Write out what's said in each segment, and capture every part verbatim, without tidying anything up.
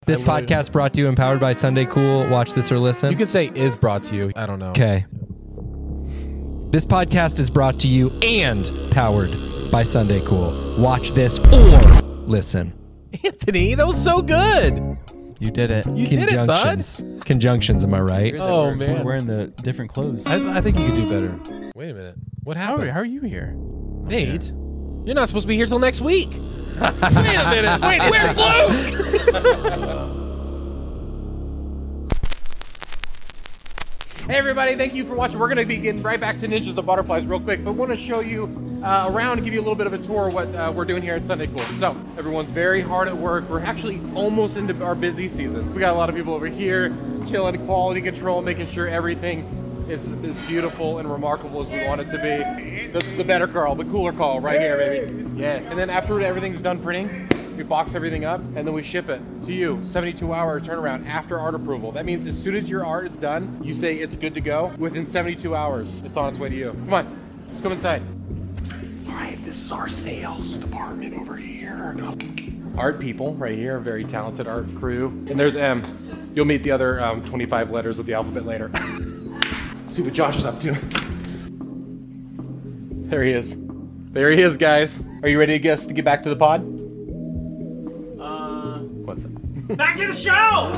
This podcast brought to you and powered by Sunday Cool. Watch this or listen. You could say is brought to you. I don't know. Okay. This podcast is brought to you and powered by Sunday Cool. Watch this or listen. Anthony, that was so good. You did it. You did it, bud. Conjunctions. Conjunctions, am I right? Oh, we're, man. We're wearing the different clothes. I, I think you could do better. Wait a minute. What How happened? are, how are you here? Nate, you're not supposed to be here till next week. Wait a minute. Wait, where's Luke? Hey everybody, thank you for watching. We're going to be getting right back to Ninjas the Butterflies real quick, but want to show you uh, around and give you a little bit of a tour of what uh, we're doing here at Sunday Cool. So, everyone's very hard at work. We're actually almost into our busy season. So we got a lot of people over here chilling, quality control, making sure everything is as beautiful and remarkable as we want it to be. The, the better Carl, the cooler Carl right here, baby. Yes. And then after everything's done printing, we box everything up and then we ship it to you. seventy-two hour turnaround after art approval. That means as soon as your art is done, you say it's good to go. Within seventy-two hours, it's on its way to you. Come on, let's come inside. All right, this is our sales department over here. Art people right here, a very talented art crew. And there's M. You'll meet the other um, twenty-five letters of the alphabet later. Stupid Josh is up too. There he is. There he is, guys. Are you ready to guess to get back to the pod? Uh, What's it? back to the show!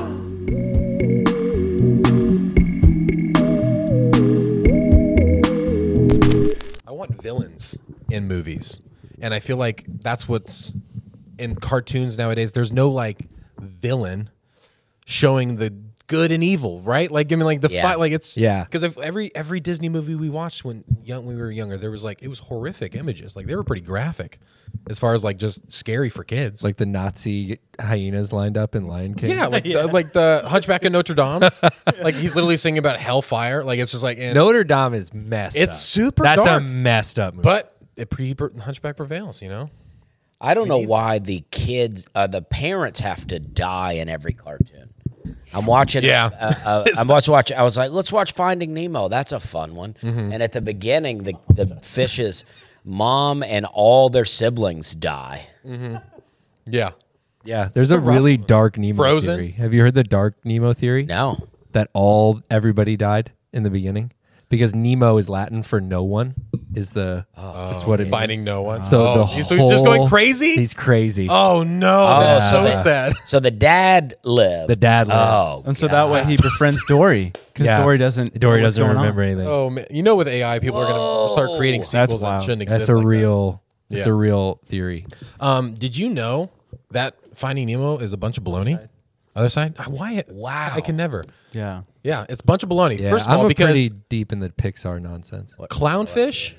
I want villains in movies. And I feel like that's what's in cartoons nowadays. There's no like villain showing the good and evil, right? Like I mean, like the Yeah. fight, like it's Yeah. Because every every Disney movie we watched when young when we were younger, there was like it was horrific images. Like they were pretty graphic, as far as like just scary for kids. Like the Nazi hyenas lined up in Lion King. yeah, like The, like the Hunchback of Notre Dame. Like he's literally singing about hellfire. Like it's just like and, Notre Dame is messed It's up. super That's dark. a messed up movie. but it pre Hunchback prevails. You know. I don't know why the kids, uh, the parents have to die in every cartoon. I'm watching. Yeah. Uh, uh, I'm watching. Watch. I was like, let's watch Finding Nemo. That's a fun one. Mm-hmm. And at the beginning, the the fish's mom and all their siblings die. Yeah. yeah, there's a really dark Nemo Frozen? theory. Have you heard the dark Nemo theory? No. That all everybody died in the beginning because Nemo is Latin for no one. Is the that's what it means. Finding no one. So Oh, the he's- so he's just going whole- crazy. He's crazy. Oh no, that's so yeah. sad. So the dad lived. The dad lives. Oh, And so that way he befriends Dory. Because Yeah. Dory doesn't Dory know what's doesn't going on. remember anything. Oh man, you know with A I, people are gonna start creating That's sequels that wild. shouldn't exist. That's a like that. real. It's Yeah. a real theory. Um, did you know that Finding Nemo is a bunch of baloney? Other side? Uh, Why? Wow. I can never. Yeah. Yeah, it's a bunch of baloney. Yeah, First of I'm all, a because pretty deep in the Pixar nonsense. clownfish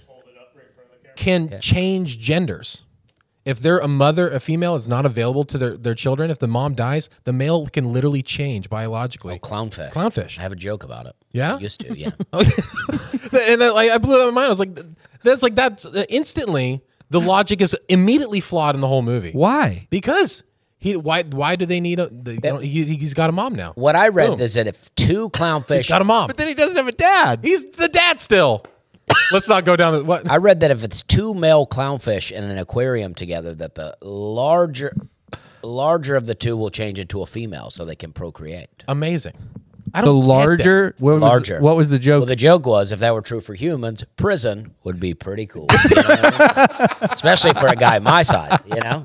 can change genders. If they're a mother, a female is not available to their, their children. If the mom dies, the male can literally change biologically. clownfish. Clownfish. I have a joke about it. Yeah? I used to. Yeah. And I, I blew that my mind. I was like, that's like that's uh, instantly the logic is immediately flawed in the whole movie. Why? Because he why why do they need a? The, you know, he, he's got a mom now. What I read Boom. is that if two clownfish, He's got a mom. But then he doesn't have a dad. He's the dad still. Let's not go down the what. I read that if it's two male clownfish in an aquarium together, that the larger, larger of the two will change into a female, so they can procreate. Amazing. I The don't get that. larger, what was, Larger. what was the joke? Well, the joke was if that were true for humans, prison would be pretty cool, you know what I mean? Especially for a guy my size, you know.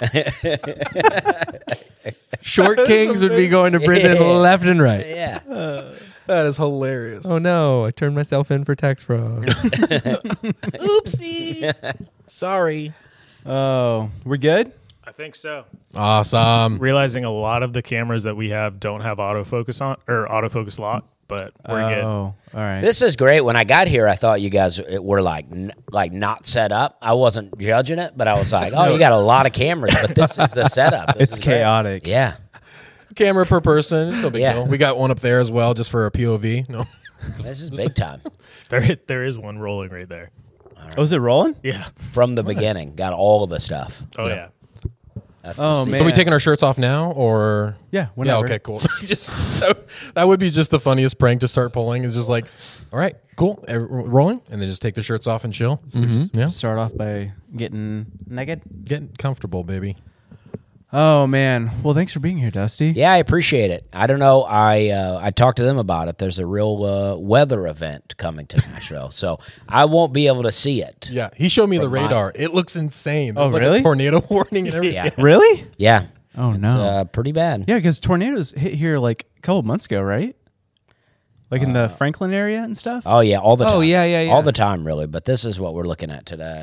Short kings would be going to prison Yeah. left and right. Yeah. That is hilarious. Oh no, I turned myself in for tax fraud. Oopsie. Sorry. Oh, we're good? I think so. Awesome. Realizing a lot of the cameras that we have don't have autofocus on or autofocus lock, but we're oh, good. all right. This is great. When I got here, I thought you guys were like n- like not set up. I wasn't judging it, but I was like, oh, you got a lot of cameras, but this is the setup. This It's is great. chaotic. Yeah. Camera per person. It's no big Yeah. deal. We got one up there as well, just for a P O V. No. This is big time. There, there is one rolling right there. Oh, is it rolling? Yeah. From the beginning, got all of the stuff. Oh Yeah. yeah. That's Oh, the man. So are we taking our shirts off now, or Yeah, yeah? whenever. Okay, cool. just that would be just the funniest prank to start pulling. Is just like, all right, cool, eh, rolling, and then just take the shirts off and chill. Yeah, Start off by getting naked. get comfortable, baby. Oh man. Well, thanks for being here, Dusty. Yeah, I appreciate it. I don't know. I uh, I talked to them about it. There's a real uh, weather event coming to Nashville, so I won't be able to see it. Yeah, he showed me the From my- radar. It looks insane. Oh, There's like really? a tornado warning and everything. Yeah, Really? yeah. Oh It's, no. uh, pretty bad. Yeah, because tornadoes hit here like a couple months ago, right? Like in the Franklin area and stuff. Oh yeah, all the time. Oh, yeah, yeah, yeah. all the time, really. But this is what we're looking at today.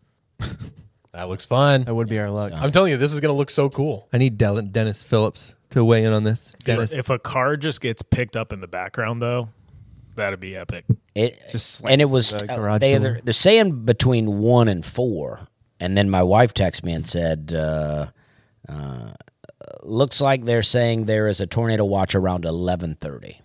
That looks fun. That would be our luck. I'm telling you, this is going to look so cool. I need Del- Dennis Phillips to weigh in on this. Dennis. If a car just gets picked up in the background, though, that'd be epic. It Just and it slams was the uh, garage they door. they're, they're saying between one and four, and then my wife texted me and said, uh, uh, "Looks like they're saying there is a tornado watch around eleven thirty."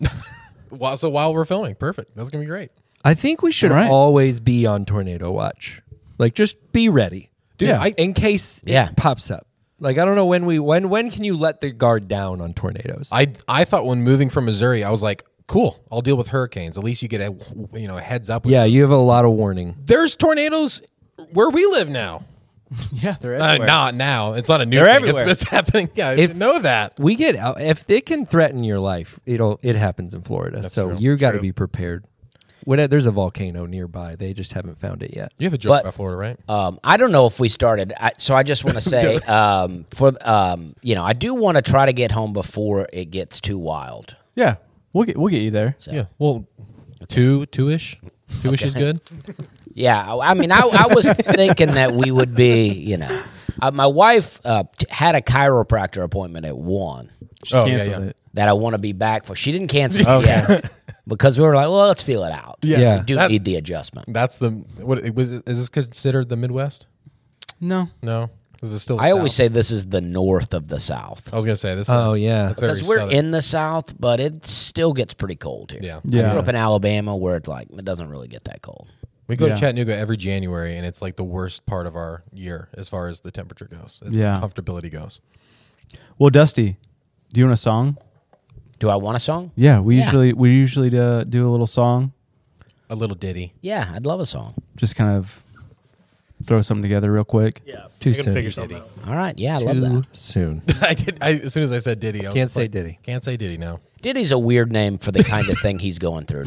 Wow, so while we're filming, perfect. That's going to be great. I think we should All right. always be on tornado watch. Like, just be ready. Dude, Yeah. I, In case Yeah. it pops up. Like, I don't know when we when when can you let the guard down on tornadoes? I I thought when moving from Missouri, I was like, cool, I'll deal with hurricanes. At least you get a you know a heads up. yeah, you have a lot of warning. There's tornadoes where we live now. Yeah, they're Uh, everywhere. not now. It's not a new They're thing. everywhere. It's, it's happening. Yeah, I If- didn't know that. We get out if it can threaten your life, it'll it happens in Florida. so true. you got to True. be prepared. When there's a volcano nearby, they just haven't found it yet. You have a joke But- about Florida, right? Um, I don't know if we started, I, so I just want to say, um, for um, you know, I do want to try to get home before it gets too wild. Yeah, we'll get we'll get you there. So, Yeah. Well, two, two ish, two ish is good. Yeah, I I mean, I, I was thinking that we would be, you know, uh, my wife uh, t- had a chiropractor appointment at one She Oh, yeah, canceled yeah. it. that I want to be back for. She didn't cancel it yet because we were like, well, let's feel it out. Yeah. we do That- need the adjustment. That's the what it was. Is this considered the Midwest? No. No, is it still? The I always South? say this is the north of the South I was gonna say this. Oh, is, yeah. that's very because we're southern. in the South, but it still gets pretty cold here. Yeah. I Yeah. grew up in Alabama where it's like it doesn't really get that cold. We go Yeah. to Chattanooga every January, and it's like the worst part of our year as far as the temperature goes, as Yeah. comfortability goes. Well, Dusty, do you want a song? Do I want a song? Yeah, we Yeah. usually we usually uh, do a little song. A little ditty. Yeah, I'd love a song. Just kind of throw something together real quick. Yeah, Too I can soon. figure something out. All right, yeah, I love Too that. soon. I did. I, as soon as I said ditty, I was Can't say like, ditty. Can't say ditty now. Diddy's a weird name for the kind of thing he's going through.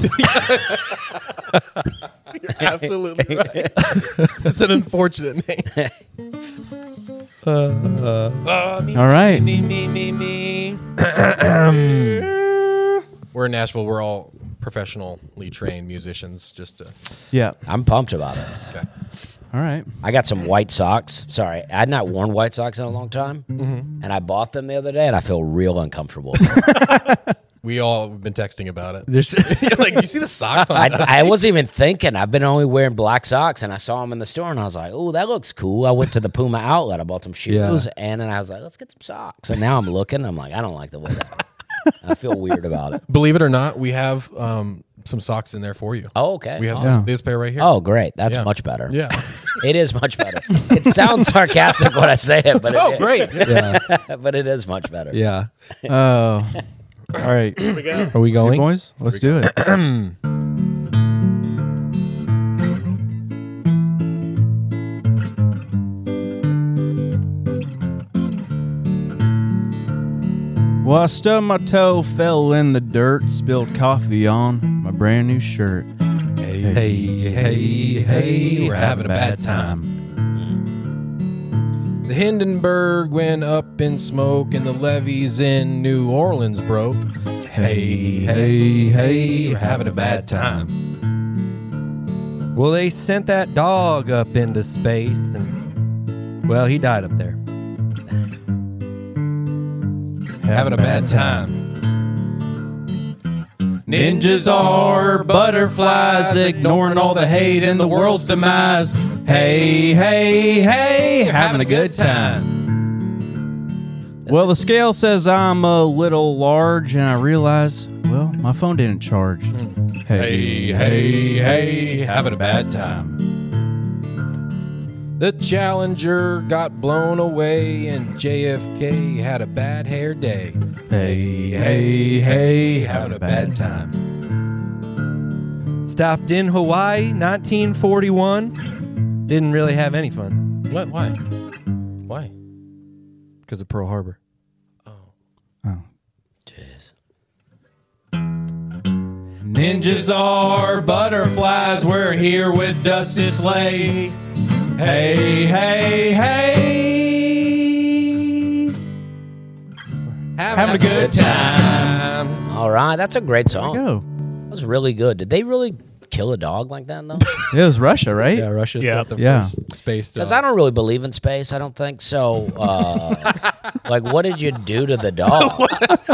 Absolutely right. That's an unfortunate name. All right. Me, me, me, me. We're in Nashville. We're all professionally trained musicians. Just to, Yeah. I'm pumped about it. okay. All right. I got some white socks. Sorry, I had not worn white socks in a long time, and I bought them the other day, and I feel real uncomfortable. We all have been texting about it. There's Like, you see the socks on I, us? I wasn't even thinking. I've been only wearing black socks, and I saw them in the store, and I was like, "Oh, that looks cool." I went to the Puma outlet. I bought some shoes, Yeah. and then I was like, "Let's get some socks." And now I'm looking. I'm like, I don't like the way that. I feel weird about it. Believe it or not, we have um, some socks in there for you. Oh, okay. We have Yeah. some, this pair right here. Oh, great. That's Yeah. much better. Yeah. It is much better. It sounds sarcastic when I say it, but it Oh, is. great. yeah, but it is much better. yeah. Oh. All right. Here we go. Are we Hey, going? boys, let's do it. Well, I stubbed my toe, fell in the dirt, spilled coffee on my brand new shirt. Hey, Hey, hey, hey, we're having a bad time. The Hindenburg went up in smoke and the levees in New Orleans broke. Hey, hey, hey, we're having a bad time. Well, they sent that dog up into space, and well, he died up there. Having a bad time. Ninjas are butterflies, ignoring all the hate and the world's demise. Hey, hey, hey, having a good time. Well, the scale says I'm a little large, and I realize, well, my phone didn't charge. Hey, hey, hey, having a bad time. The Challenger got blown away and J F K had a bad hair day. Hey, hey, hey, having a bad time. Stopped in Hawaii, nineteen forty-one. Didn't really have any fun. What? Why? Why? because of Pearl Harbor. Jeez. Ninjas are butterflies. We're here with Dusty Slay. Hey, hey, hey. Having a good time. All right, that's a great song. Go. That was really good. Did they really kill a dog like that, though? It was Russia, right? Yeah, Russia's Yeah. not the Yeah. first space dog. Because I don't really believe in space. I don't think so. Uh, like, what did you do to the dog?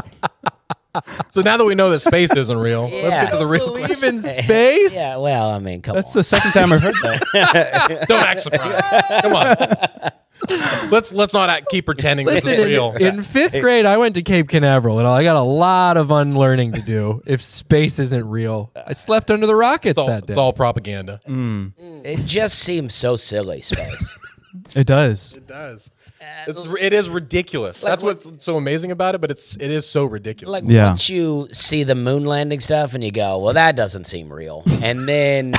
So now that we know that space isn't real, let's Yeah. get to the real believe question. in space? Yeah, well, I mean, come That's on. the second time I've heard that. Don't act surprised. Come on. Let's let's not act, keep pretending this Listen, is real. in, in fifth grade, I went to Cape Canaveral, and I got a lot of unlearning to do if space isn't real. I slept under the rockets it's, all, that day. it's all propaganda. It just seems so silly, space. It does. It does. It's, it is ridiculous. Like That's what- what's so amazing about it, but it's it is so ridiculous. Like, Yeah. once you see the moon landing stuff and you go, well, that doesn't seem real. And then,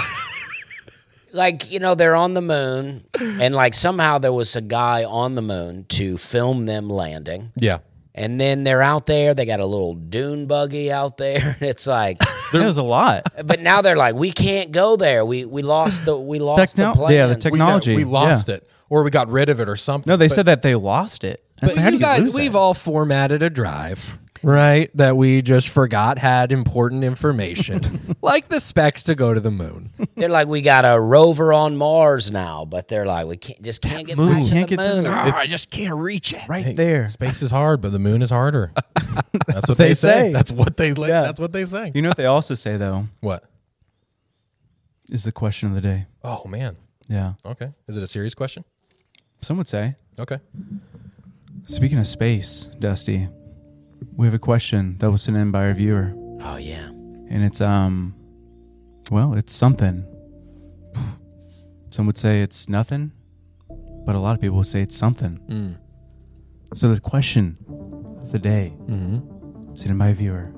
like, you know, they're on the moon, and, like, somehow there was a guy on the moon to film them landing. yeah. And then they're out there. They got a little dune buggy out there. It's like, There was a lot. but now they're like, we can't go there. We we lost the we lost Techno- the plane. yeah, the We, technology. got, we lost yeah. it, or we got rid of it, or something. No, they But- said that they lost it. That's But like, how do you guys, lose we've that? all formatted a drive, right? That we just forgot had important information, like the specs to go to the moon. They're like, we got a rover on Mars now, but they're like, we can't just can't get back to Can't the get to the moon. moon. I just can't reach it. right there. Space is hard, but the moon is harder. That's what they they, say. say. That's what they. Yeah. That's what they say. You know what they also say though What? is the question of the day. Oh man. Yeah, Okay. Is it a serious question? some would say. Okay. Speaking of space, Dusty, we have a question that was sent in by our viewer, Oh yeah. and it's um, well, it's something. Some would say it's nothing, but a lot of people would say it's something. So the question of the day, sent in by a viewer,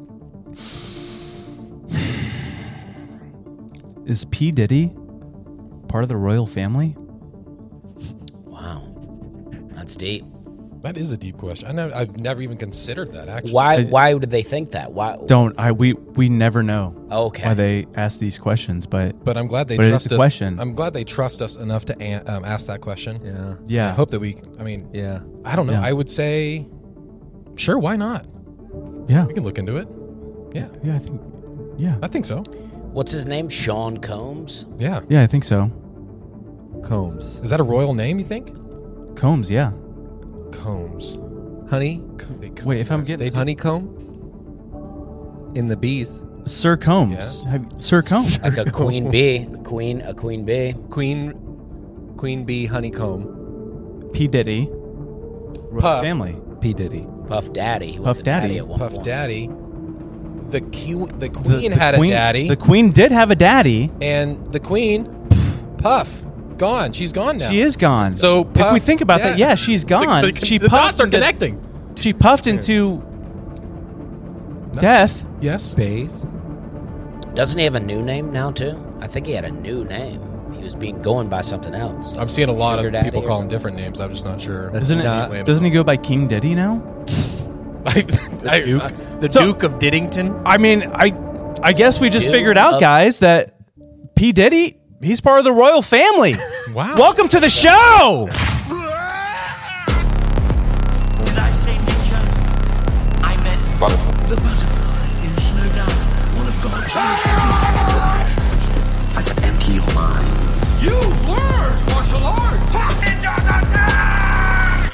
is P. Diddy part of the royal family? Wow. That's deep. That is a deep question. I never, I've never even considered that. Actually, Why I- why did they think that? Why Don't I? We we never know Okay. why they ask these questions, but But I'm glad they But it is trust a us. question. I'm glad they trust us enough to an, um, ask that question. Yeah, yeah, I hope that we. I mean, yeah. I don't know. Yeah. I would say, sure, why not? yeah, We can look into it. Yeah, yeah. I think, yeah, I think so. What's his name? Sean Combs? Yeah. yeah. I think so. Combs, Is that a royal name? You think? Combs, yeah. Combs. honey, Co- they co- Wait, if I'm getting they do- honeycomb in the bees. Sir Combs, Yes. Have, Sir Combs. Like a queen bee. A queen a queen bee. Queen, queen bee honeycomb. P Diddy, royal Puff. family. P Diddy. Puff Daddy. He was Puff a Daddy. at one Puff point. Daddy. The que- the The- queen the had queen- a daddy, The queen did have a daddy. and the queen, Puff, gone. She's gone now. She is gone. So if Puff- we think about that, yeah. yeah, she's gone. The, the, she the puffed dots are into, connecting. She puffed into death. Yes. Space. Doesn't he have a new name now too? I think he had a new name. He was being going by something else. I'm seeing a lot Sugar of Daddy people or call him something. different names. I'm just not sure. That's Doesn't not it? Doesn't he go by King Diddy now? I, I, Duke, I- the So- Duke of Diddington. I mean, I, I guess we just Dude, figured out, uh, guys, that P Diddy, he's part of the royal family. wow. Welcome to the show. Did I say ninja? I meant butterfly. The butterfly is no doubt one of God's most beautiful creations. I said empty your mind. You learn martial arts! Ninjas attack!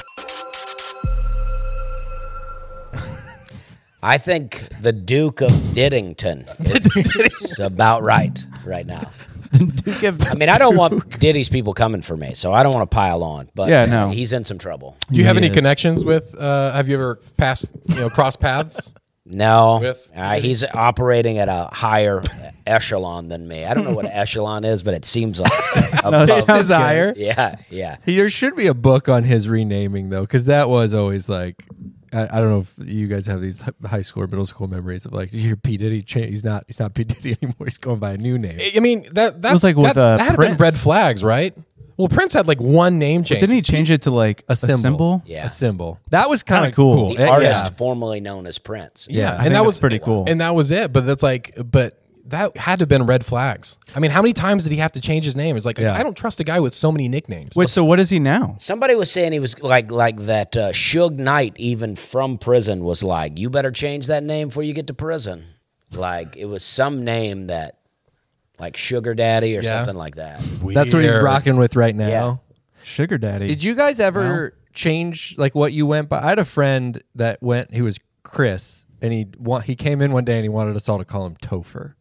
I think the Duke of Diddington is about right right now. Duke of- I mean, I don't want Diddy's people coming for me, so I don't want to pile on. But Yeah, no. he's in some trouble. Do you have He any is. connections with? Uh, have you ever passed, you know, crossed paths? No, With uh, he's operating at a higher echelon than me. I don't know what an echelon is, but it seems like above. it sounds good. higher. Yeah, yeah. There should be a book on his renaming though, because that was always like, I, I don't know if you guys have these hi- high school or middle school memories of like, you hear P Diddy, cha- he's not, he's not P Diddy anymore. He's going by a new name. I mean, that that was like with, that, uh, that had been Prince. red flags, right? Well, Prince had like one name change. Didn't he change it to like A symbol. Yeah. A symbol. That was kind of Kinda cool. cool. The Eh, artist yeah. formerly known as Prince. Yeah, I and think that was that's pretty cool. And that was it. But that's like, but that had to have been red flags. I mean, how many times did he have to change his name? It's like Yeah. I don't trust a guy with so many nicknames. Wait, so what is he now? Somebody was saying he was like like that uh, Suge Knight, even from prison, was like, you better change that name before you get to prison. Like, it was some name that, like Sugar Daddy or Yeah. something like that. That's what he's Weird. rocking with right now. Yeah. Sugar Daddy. Did you guys ever change like what you went by? I had a friend that went. He was Chris, and he wa- he came in one day and he wanted us all to call him Topher.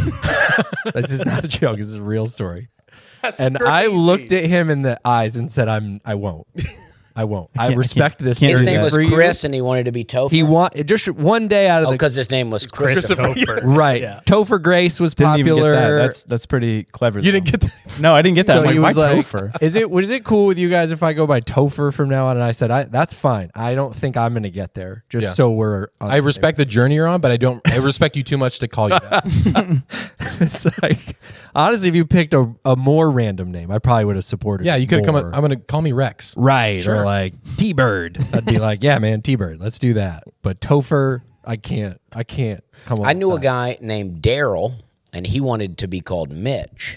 This is not a joke. This is a real story. And I looked at him in the eyes and said, "I'm. I won't. I won't. I, can't- respect this." can't His do very name that. was for you." Chris, and he wanted to be Topher. He want just one day out of oh, the because his name was Christopher. Christopher. right. Yeah. Topher Grace was Didn't even get that. popular. That's that's pretty clever. You though. didn't get that? No, I didn't get that. So I'm like, he why was like, Topher? "Is it was it cool with you guys if I go by Topher from now on?" And I said, "I that's fine. I don't think I'm going to get there. Just Yeah. so we're." On I respect the journey you're on, but I don't. I respect you too much to call you that. It's like honestly, if you picked a, a more random name, I probably would have supported. Yeah, you could have come. more. I'm gonna call me Rex. right Sure. or like T Bird. I'd be like, yeah, man, T Bird. Let's do that. But Topher, I can't. I can't come. I knew a alongside. guy named Daryl, and he wanted to be called Mitch.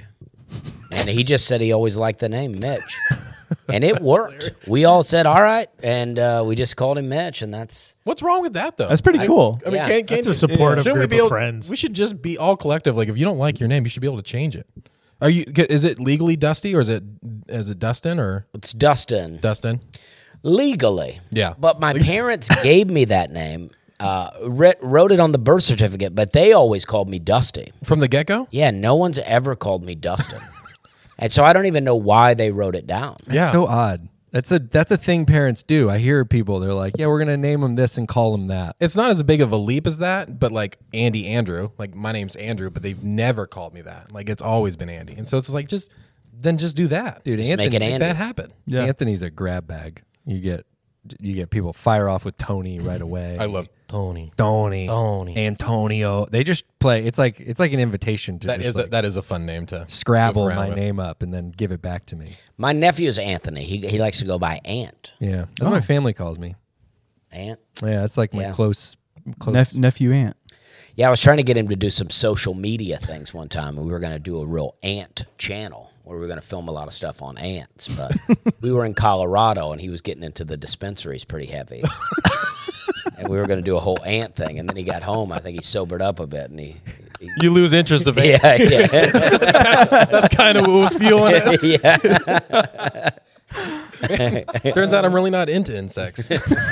And he just said he always liked the name Mitch. And it worked. We all said, all right. And uh, we just called him Mitch, and that's... What's wrong with that though? That's pretty I- cool. I mean, Yeah. can't, can't That's a you- supportive shouldn't we group be of able- friends. We should just be all collective. Like, if you don't like your name, you should be able to change it. Are you? Is it legally Dusty or is it is it Dustin or It's Dustin. Dustin? Legally. Yeah. But my parents gave me that name, uh, writ- wrote it on the birth certificate, but they always called me Dusty. From the get go? Yeah, no one's ever called me Dustin. And so I don't even know why they wrote it down. Yeah. So odd. That's a that's a thing parents do. I hear people. They're like, yeah, we're gonna name him this and call him that. It's not as big of a leap as that, but like Andy Andrew, like my name's Andrew, but they've never called me that. Like it's always been Andy, and so it's like just then just do that, Dude, Just Anthony, make it Make Andy. that happen. Yeah. Anthony's a grab bag. You get you get people fire off with Tony right away. I love Tony. Tony, Tony. Antonio. They just play. It's like it's like an invitation to That just is like a, that is a fun name to scrabble goof around my with. name up and then give it back to me. My nephew's Anthony. He he likes to go by Ant. Yeah, that's what my family calls me. Ant. Yeah, that's like my Yeah. close close. Nep- nephew aunt. Yeah, I was trying to get him to do some social media things one time, and we were going to do a real ant channel where we were going to film a lot of stuff on ants. But we were in Colorado, and he was getting into the dispensaries pretty heavy. And we were going to do a whole ant thing, and then he got home. I think he sobered up a bit, and he... he You lose interest of it. yeah, yeah, That's kind of what was fueling it. yeah. Turns out I'm really not into insects.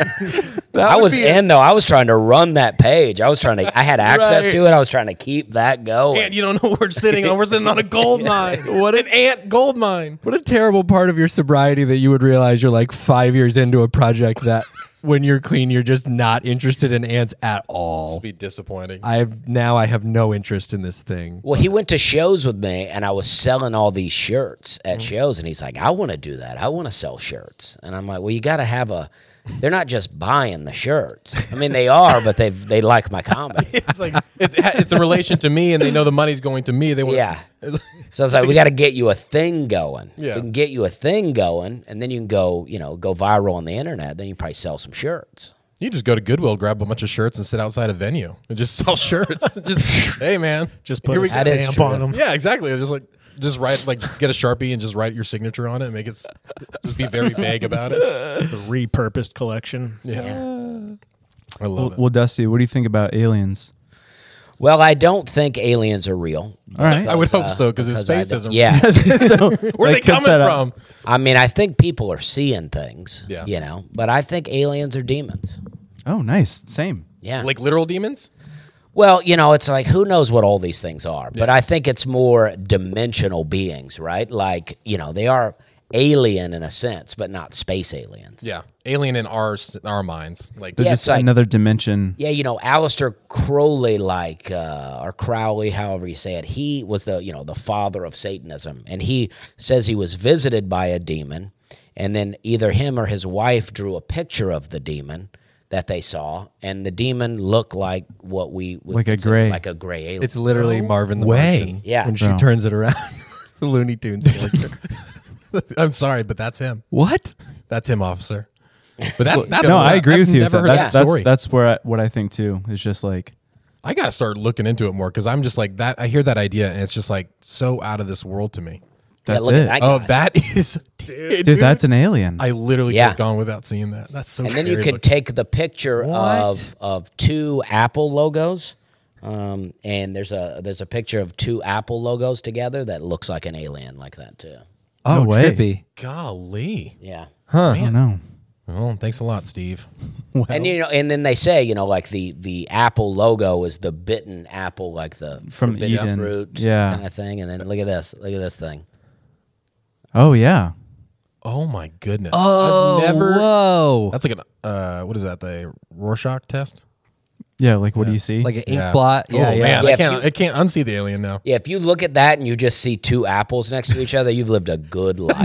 I was in, though. I was trying to run that page. I was trying to... I had access Right. to it. I was trying to keep that going. And you don't know what we're sitting on. We're sitting on a gold mine. What an ant gold mine. What a terrible part of your sobriety that you would realize you're like five years into a project that when you're clean, you're just not interested in ants at all. Be disappointing. I've now I have no interest in this thing. Well, he went to shows with me, and I was selling all these shirts at Mm-hmm. shows, and he's like, I want to do that. I want to sell shirts. And I'm like, well, you got to have a... They're not just buying the shirts. I mean, they are, but they they like my comedy. It's like it, it's a relation to me, and they know the money's going to me. They want Yeah. So I was like, we got to get you a thing going. Yeah. We can get you a thing going, and then you can go, you know, go viral on the internet. Then you probably sell some shirts. You just go to Goodwill, grab a bunch of shirts, and sit outside a venue and just sell shirts. just hey, man, Just put Here a we go. That is stamp true. on them. Yeah, exactly. Just like just write like get a Sharpie and just write your signature on it and make it s- just be very vague about it. The repurposed collection. Yeah, I love Well, it. well, Dusty, what do you think about aliens? Well, I don't think aliens are real. All right. I would hope Uh, so because his because I face don't- isn't. Yeah. Where are they Like, cuts coming that out. from? I mean, I think people are seeing things, Yeah. you know, but I think aliens are demons. Oh, nice. Same. Yeah. Like literal demons? Well, you know, it's like, who knows what all these things are? But I think it's more dimensional beings, right? Like, you know, they are alien in a sense, but not space aliens. Yeah, alien in our s- our minds. Like They're Yeah, just it's like- another dimension. Yeah, you know, Aleister Crowley, like, uh, or Crowley, however you say it, he was the, you know, the father of Satanism. And he says he was visited by a demon, and then either him or his wife drew a picture of the demon that they saw, and the demon looked like what we would Like a consider gray. like a gray alien. It's literally Marvin the way. Martian. Yeah. When she Bro. turns it around. The Looney Tunes character. I'm sorry, but that's him. What? That's him, officer. But that, that's No, I agree I've with you. Never That. heard That's that that's story. that's where I, what I think too. It's just like I got to start looking into it more because I'm just like that. I hear that idea and it's just like so out of this world to me. that's yeah, look it. at that Oh, guy. that is, dude, Dude, that's an alien. I literally Yeah. could have gone without seeing that. That's so. And then you scary could looking. take the picture What? of of two Apple logos, um, and there's a there's a picture of two Apple logos together that looks like an alien like that too. Oh, No way. trippy. Golly. Yeah. Huh. oh no. Well, thanks a lot, Steve. Well, And you know, and then they say, you know, like the the Apple logo is the bitten apple, like the From forbidden Eden. fruit, Yeah. kind of thing. And then look at this, look at this thing. oh yeah. Oh my goodness. Oh, I've never. whoa. That's like an uh, what is that? The Rorschach test? Yeah. Like, what do you see? Like an ink Yeah. blot. Yeah, oh, yeah. Man, Yeah, I if can't. you- I can't unsee the alien now. Yeah, if you look at that and you just see two apples next to each other, you've lived a good life.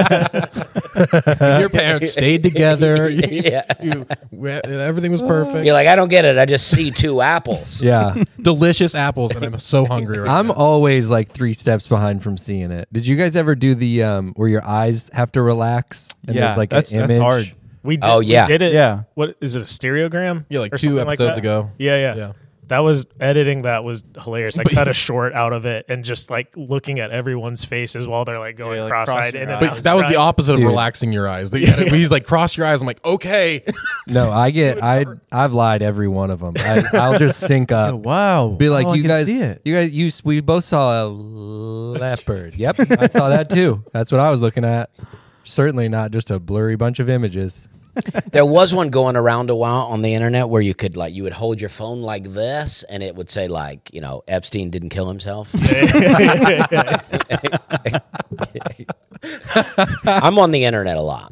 Your parents stayed together. You- Yeah. you- we- everything was perfect. You're like, I don't get it. I just see two apples. Yeah. Delicious apples, and I'm so hungry right I'm now. always like three steps behind from seeing it. Did you guys ever do the um where your eyes have to relax and Yeah, there's like that's- an that's image? hard. We did, Oh, yeah. we did it. Yeah. What is it? A stereogram? Yeah, like or two something episodes that? ago. Yeah, yeah, Yeah. That was editing. That was hilarious. I But- cut a short out of it and just like looking at everyone's faces while they're like going Yeah, like cross-eyed crossing in your and eyes. out. But that was the Right. opposite of Dude. relaxing your eyes. The, yeah, he's like, cross your eyes. I'm like, okay. No, I get I I've lied every one of them. I, I'll just sync up. Oh, wow. Be like, Oh, I you can guys, see it. you guys, you we both saw a leopard. Yep, I saw that too. That's what I was looking at. Certainly not just a blurry bunch of images. There was one going around a while on the internet where you could like you would hold your phone like this and it would say like, you know, Epstein didn't kill himself. I'm on the internet a lot.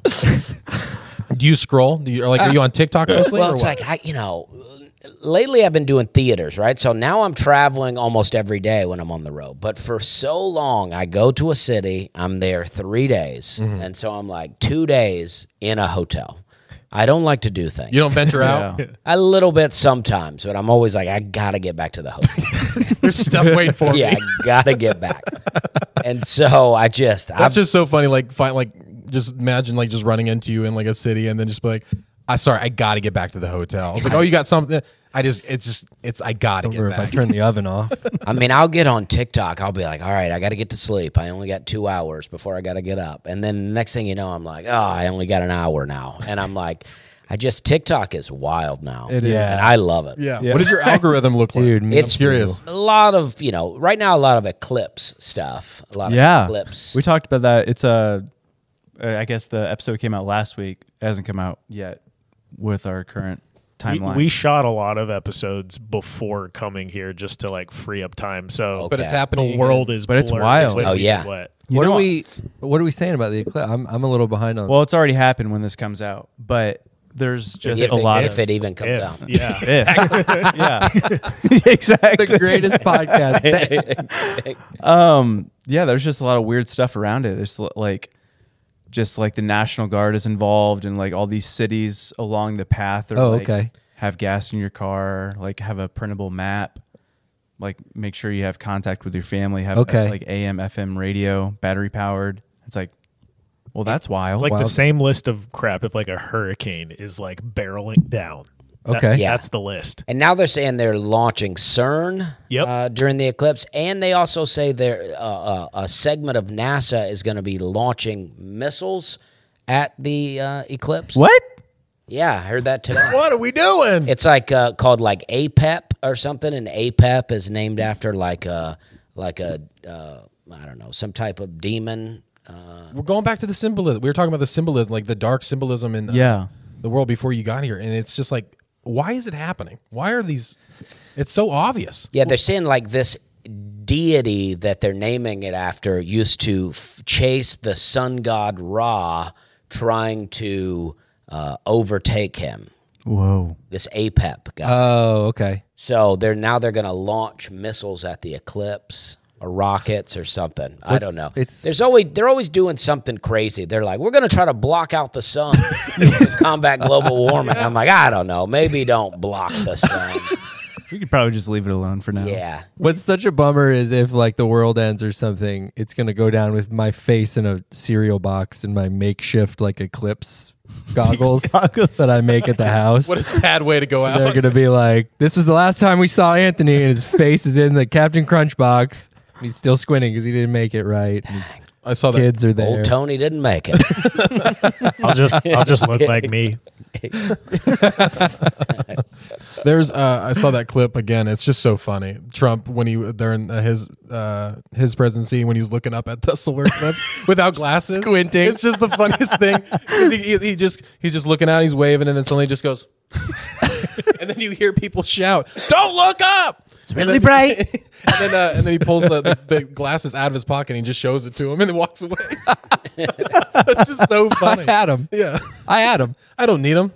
Do you scroll? Do you, or like, are you on TikTok mostly? Well, or it's what? like I, you know, lately I've been doing theaters, right? So now I'm traveling almost every day when I'm on the road. But for so long, I go to a city, I'm there three days, Mm-hmm. and so I'm like two days in a hotel. I don't like to do things. you don't venture out. Yeah. A little bit sometimes, but I'm always like, I gotta get back to the hotel. There's stuff waiting for yeah, me. I gotta get back. And so I just, I've, That's just so funny. Like, find like, just imagine like just running into you in like a city, and then just be like, "I sorry, I got to get back to the hotel." It's like, "Oh, you got something?" I just, it's just, it's I got to get Or if I back. turn the oven off. I mean, I'll get on TikTok. I'll be like, all right, I got to get to sleep. I only got two hours before I got to get up. And then the next thing you know, I'm like, oh, I only got an hour now. And I'm like, I just, TikTok is wild now. It is. Yeah. And I love it. Yeah. Yeah. What does your algorithm look like? Dude, It's I'm curious. a lot of, you know, right now, a lot of Eclipse stuff. A lot of Yeah. Eclipse. We talked about that. It's a, uh, I guess the episode came out last week. It hasn't come out yet with our current We, timeline. we shot a lot of episodes before coming here just to like free up time. So But it's Okay. happening. the world is But it's blurred wild. completely Oh, yeah. wet. You what know are we? What are we saying about the eclipse? I'm I'm a little behind on. Well, it's already happened when this comes out, but there's just if a it, lot if of it even comes If, out. yeah. if. yeah, exactly. the greatest podcast. Um, yeah, there's just a lot of weird stuff around it. There's like, just like the National Guard is involved, and like all these cities along the path. Are, Oh, like, okay. Have gas in your car, like have a printable map, like make sure you have contact with your family. Have Okay. uh, like A M, F M radio, battery powered. It's like, well, that's wild. It's like the Wild. same list of crap if like a hurricane is like barreling down. That- Okay. Yeah. That's the list. And now they're saying they're launching CERN Yep. uh, during the eclipse, and they also say they're, uh, uh, a segment of NASA is going to be launching missiles at the uh, eclipse. what? Yeah, I heard that today. What are we doing? It's like uh, called like A P E P or something, and A P E P is named after like a like a uh, I don't know, some type of demon. Uh, We're going back to the symbolism. We were talking about the symbolism, like the dark symbolism in uh, Yeah. the world before you got here, and it's just like, why is it happening? Why are these? It's so obvious. yeah, they're saying like this deity that they're naming it after used to f- chase the sun god Ra, trying to uh, overtake him. Whoa. This A P E P guy. Oh, okay. so they're now they're going to launch missiles at the eclipse or rockets or something. I What's- don't know. it's- There's always they're always doing something crazy. They're like, we're going to try to block out the sun to combat global warming. I'm like, I don't know. Maybe don't block the sun. We could probably just leave it alone for now. Yeah. What's such a bummer is if like the world ends or something, it's gonna go down with my face in a cereal box and my makeshift like Eclipse goggles, Goggles. that I make at the house. What a sad way to go out. They're gonna be like, "This was the last time we saw Anthony, and his face is in the Captain Crunch box. He's still squinting because he didn't make it right. And his I saw that. kids are there." Old Tony didn't make it. I'll just I'll just look like me. There's uh, I saw that clip again. It's just so funny. Trump when he during uh, his uh, his presidency when he was looking up at the solar eclipse without glasses, Squinting. It's just the funniest thing. 'Cause He, he, he just he's just looking out, he's waving, and then suddenly just goes, and then you hear people shout, "Don't look up!" It's really bright. and then uh, and then he pulls the, the, the glasses out of his pocket and he just shows it to him and then walks away. So it's just so I funny. had him. Yeah, I had him. I don't need him.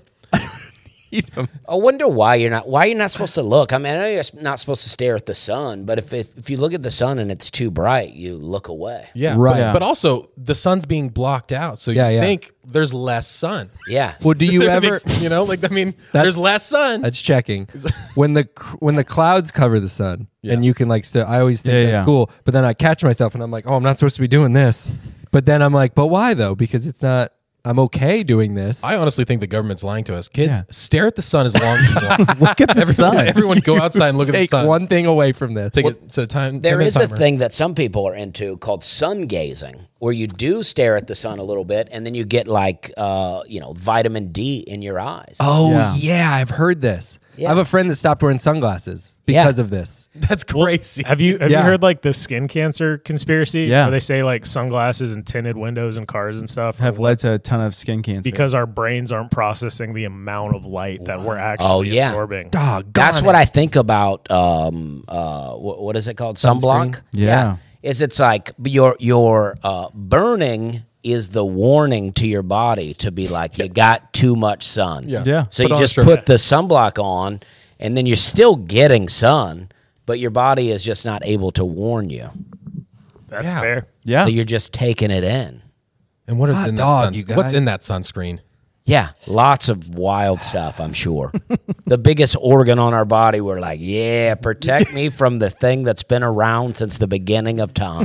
I wonder why you're not why you're not supposed to look. I mean, I know you're not supposed to stare at the sun, but if if, if you look at the sun and it's too bright, you look away. Yeah, Right. But, Yeah. but also the sun's being blocked out, so Yeah, you yeah. think there's less sun. Yeah. Well, do you That ever? makes- you know, like I mean, That's- there's less sun. That's checking. When the when the clouds cover the sun, and you can like still. I always think Yeah, that's yeah. cool, but then I catch myself and I'm like, oh, I'm not supposed to be doing this. But then I'm like, but why though? Because it's not. I'm okay doing this. I honestly think the government's lying to us. Kids, Yeah. stare at the sun as long as you want. Look at the everyone, sun. everyone go outside and look at the Take sun. one thing away from this. Take it to time. There time is a timer. thing that some people are into called sun gazing, where you do stare at the sun a little bit, and then you get like, uh, you know, vitamin D in your eyes. Oh Yeah. yeah. I've heard this. Yeah. I have a friend that stopped wearing sunglasses Yeah. because of this. That's crazy. Have you have Yeah. you heard like the skin cancer conspiracy? Yeah. Where they say like sunglasses and tinted windows and cars and stuff Have are led what's- to a ton of skin cancer. because our brains aren't processing the amount of light that we're actually Oh, yeah. absorbing. Dog. That's what I think about. Um, uh, what, what is it called? Sunblock. Sunscreen? Yeah. Is it's like your your uh, burning is the warning to your body to be like you got too much sun. Yeah. Yeah. So Put you on a just shirt. put the sunblock on, and then you're still getting sun, but your body is just not able to warn you. That's Yeah. fair. yeah. So you're just taking it in. And what is Hot in dog, that sun- you guys. What's in that sunscreen? Yeah, lots of wild stuff, I'm sure. The biggest organ on our body, we're like, yeah, protect me from the thing that's been around since the beginning of time.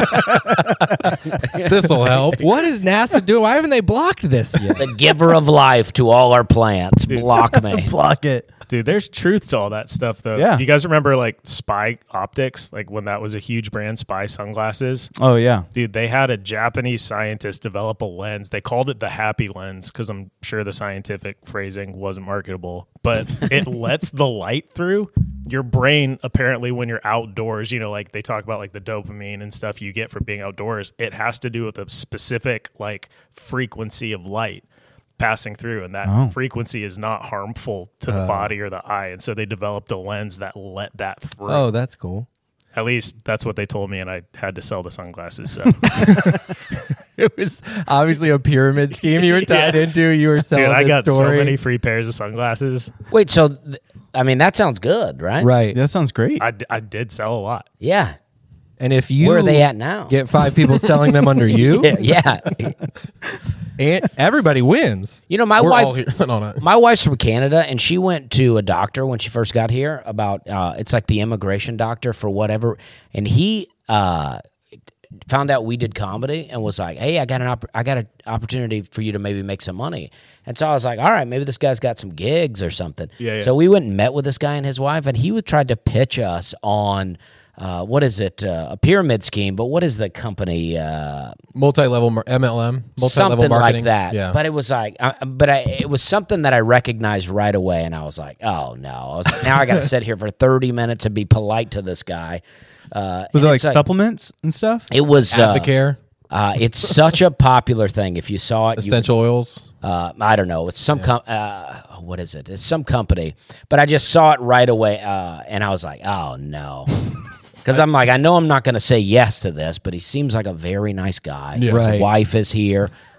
This will help. What is NASA doing? Why haven't they blocked this yet? The giver of life to all our plants. Block me. Block it. Dude, there's truth to all that stuff, though. Yeah. You guys remember like Spy Optics, like when that was a huge brand, Spy sunglasses? Oh yeah. Dude, they had a Japanese scientist develop a lens. They called it the happy lens because I'm sure the scientific phrasing wasn't marketable, but it lets the light through. Your brain, apparently, when you're outdoors, you know, like they talk about like the dopamine and stuff you get from being outdoors, it has to do with a specific like frequency of light passing through, and that Oh. frequency is not harmful to the body or the eye. And so they developed a lens that let that through. Oh, that's cool. At least that's what they told me, and I had to sell the sunglasses. So, It was obviously a pyramid scheme you were tied Yeah. into. You were selling dude, I this got so story. many free pairs of sunglasses. Wait, so, th- I mean, that sounds good, right? Right. That sounds great. I, d- I did sell a lot. Yeah. And if you Where are they at now? get five people selling them under you, Yeah. and everybody wins. You know, my We're wife. all here. No, no. My wife's from Canada, and she went to a doctor when she first got here about uh, it's like the immigration doctor for whatever, and he uh, found out we did comedy and was like, "Hey, I got an opp- I got an opportunity for you to maybe make some money." And so I was like, "All right, maybe this guy's got some gigs or something." Yeah, yeah. So we went and met with this guy and his wife, and he would tried to pitch us on. Uh, what is it? Uh, a pyramid scheme, but what is the company? Uh, Multi-level mar- M L M, multi-level something marketing. like that. Yeah. But it was like, uh, but I, it was something that I recognized right away, and I was like, oh no! I was like, now I got to sit here for thirty minutes and be polite to this guy. Uh, Was and it like it's supplements and stuff? It was. Uh, Advocare, uh, it's such a popular thing. If you saw it, you, essential oils. uh, I don't know. It's some com- uh, what is it? It's some company. But I just saw it right away, uh, and I was like, oh no. Because I'm like, I know I'm not going to say yes to this, but he seems like a very nice guy. Yeah. His Right. wife is here.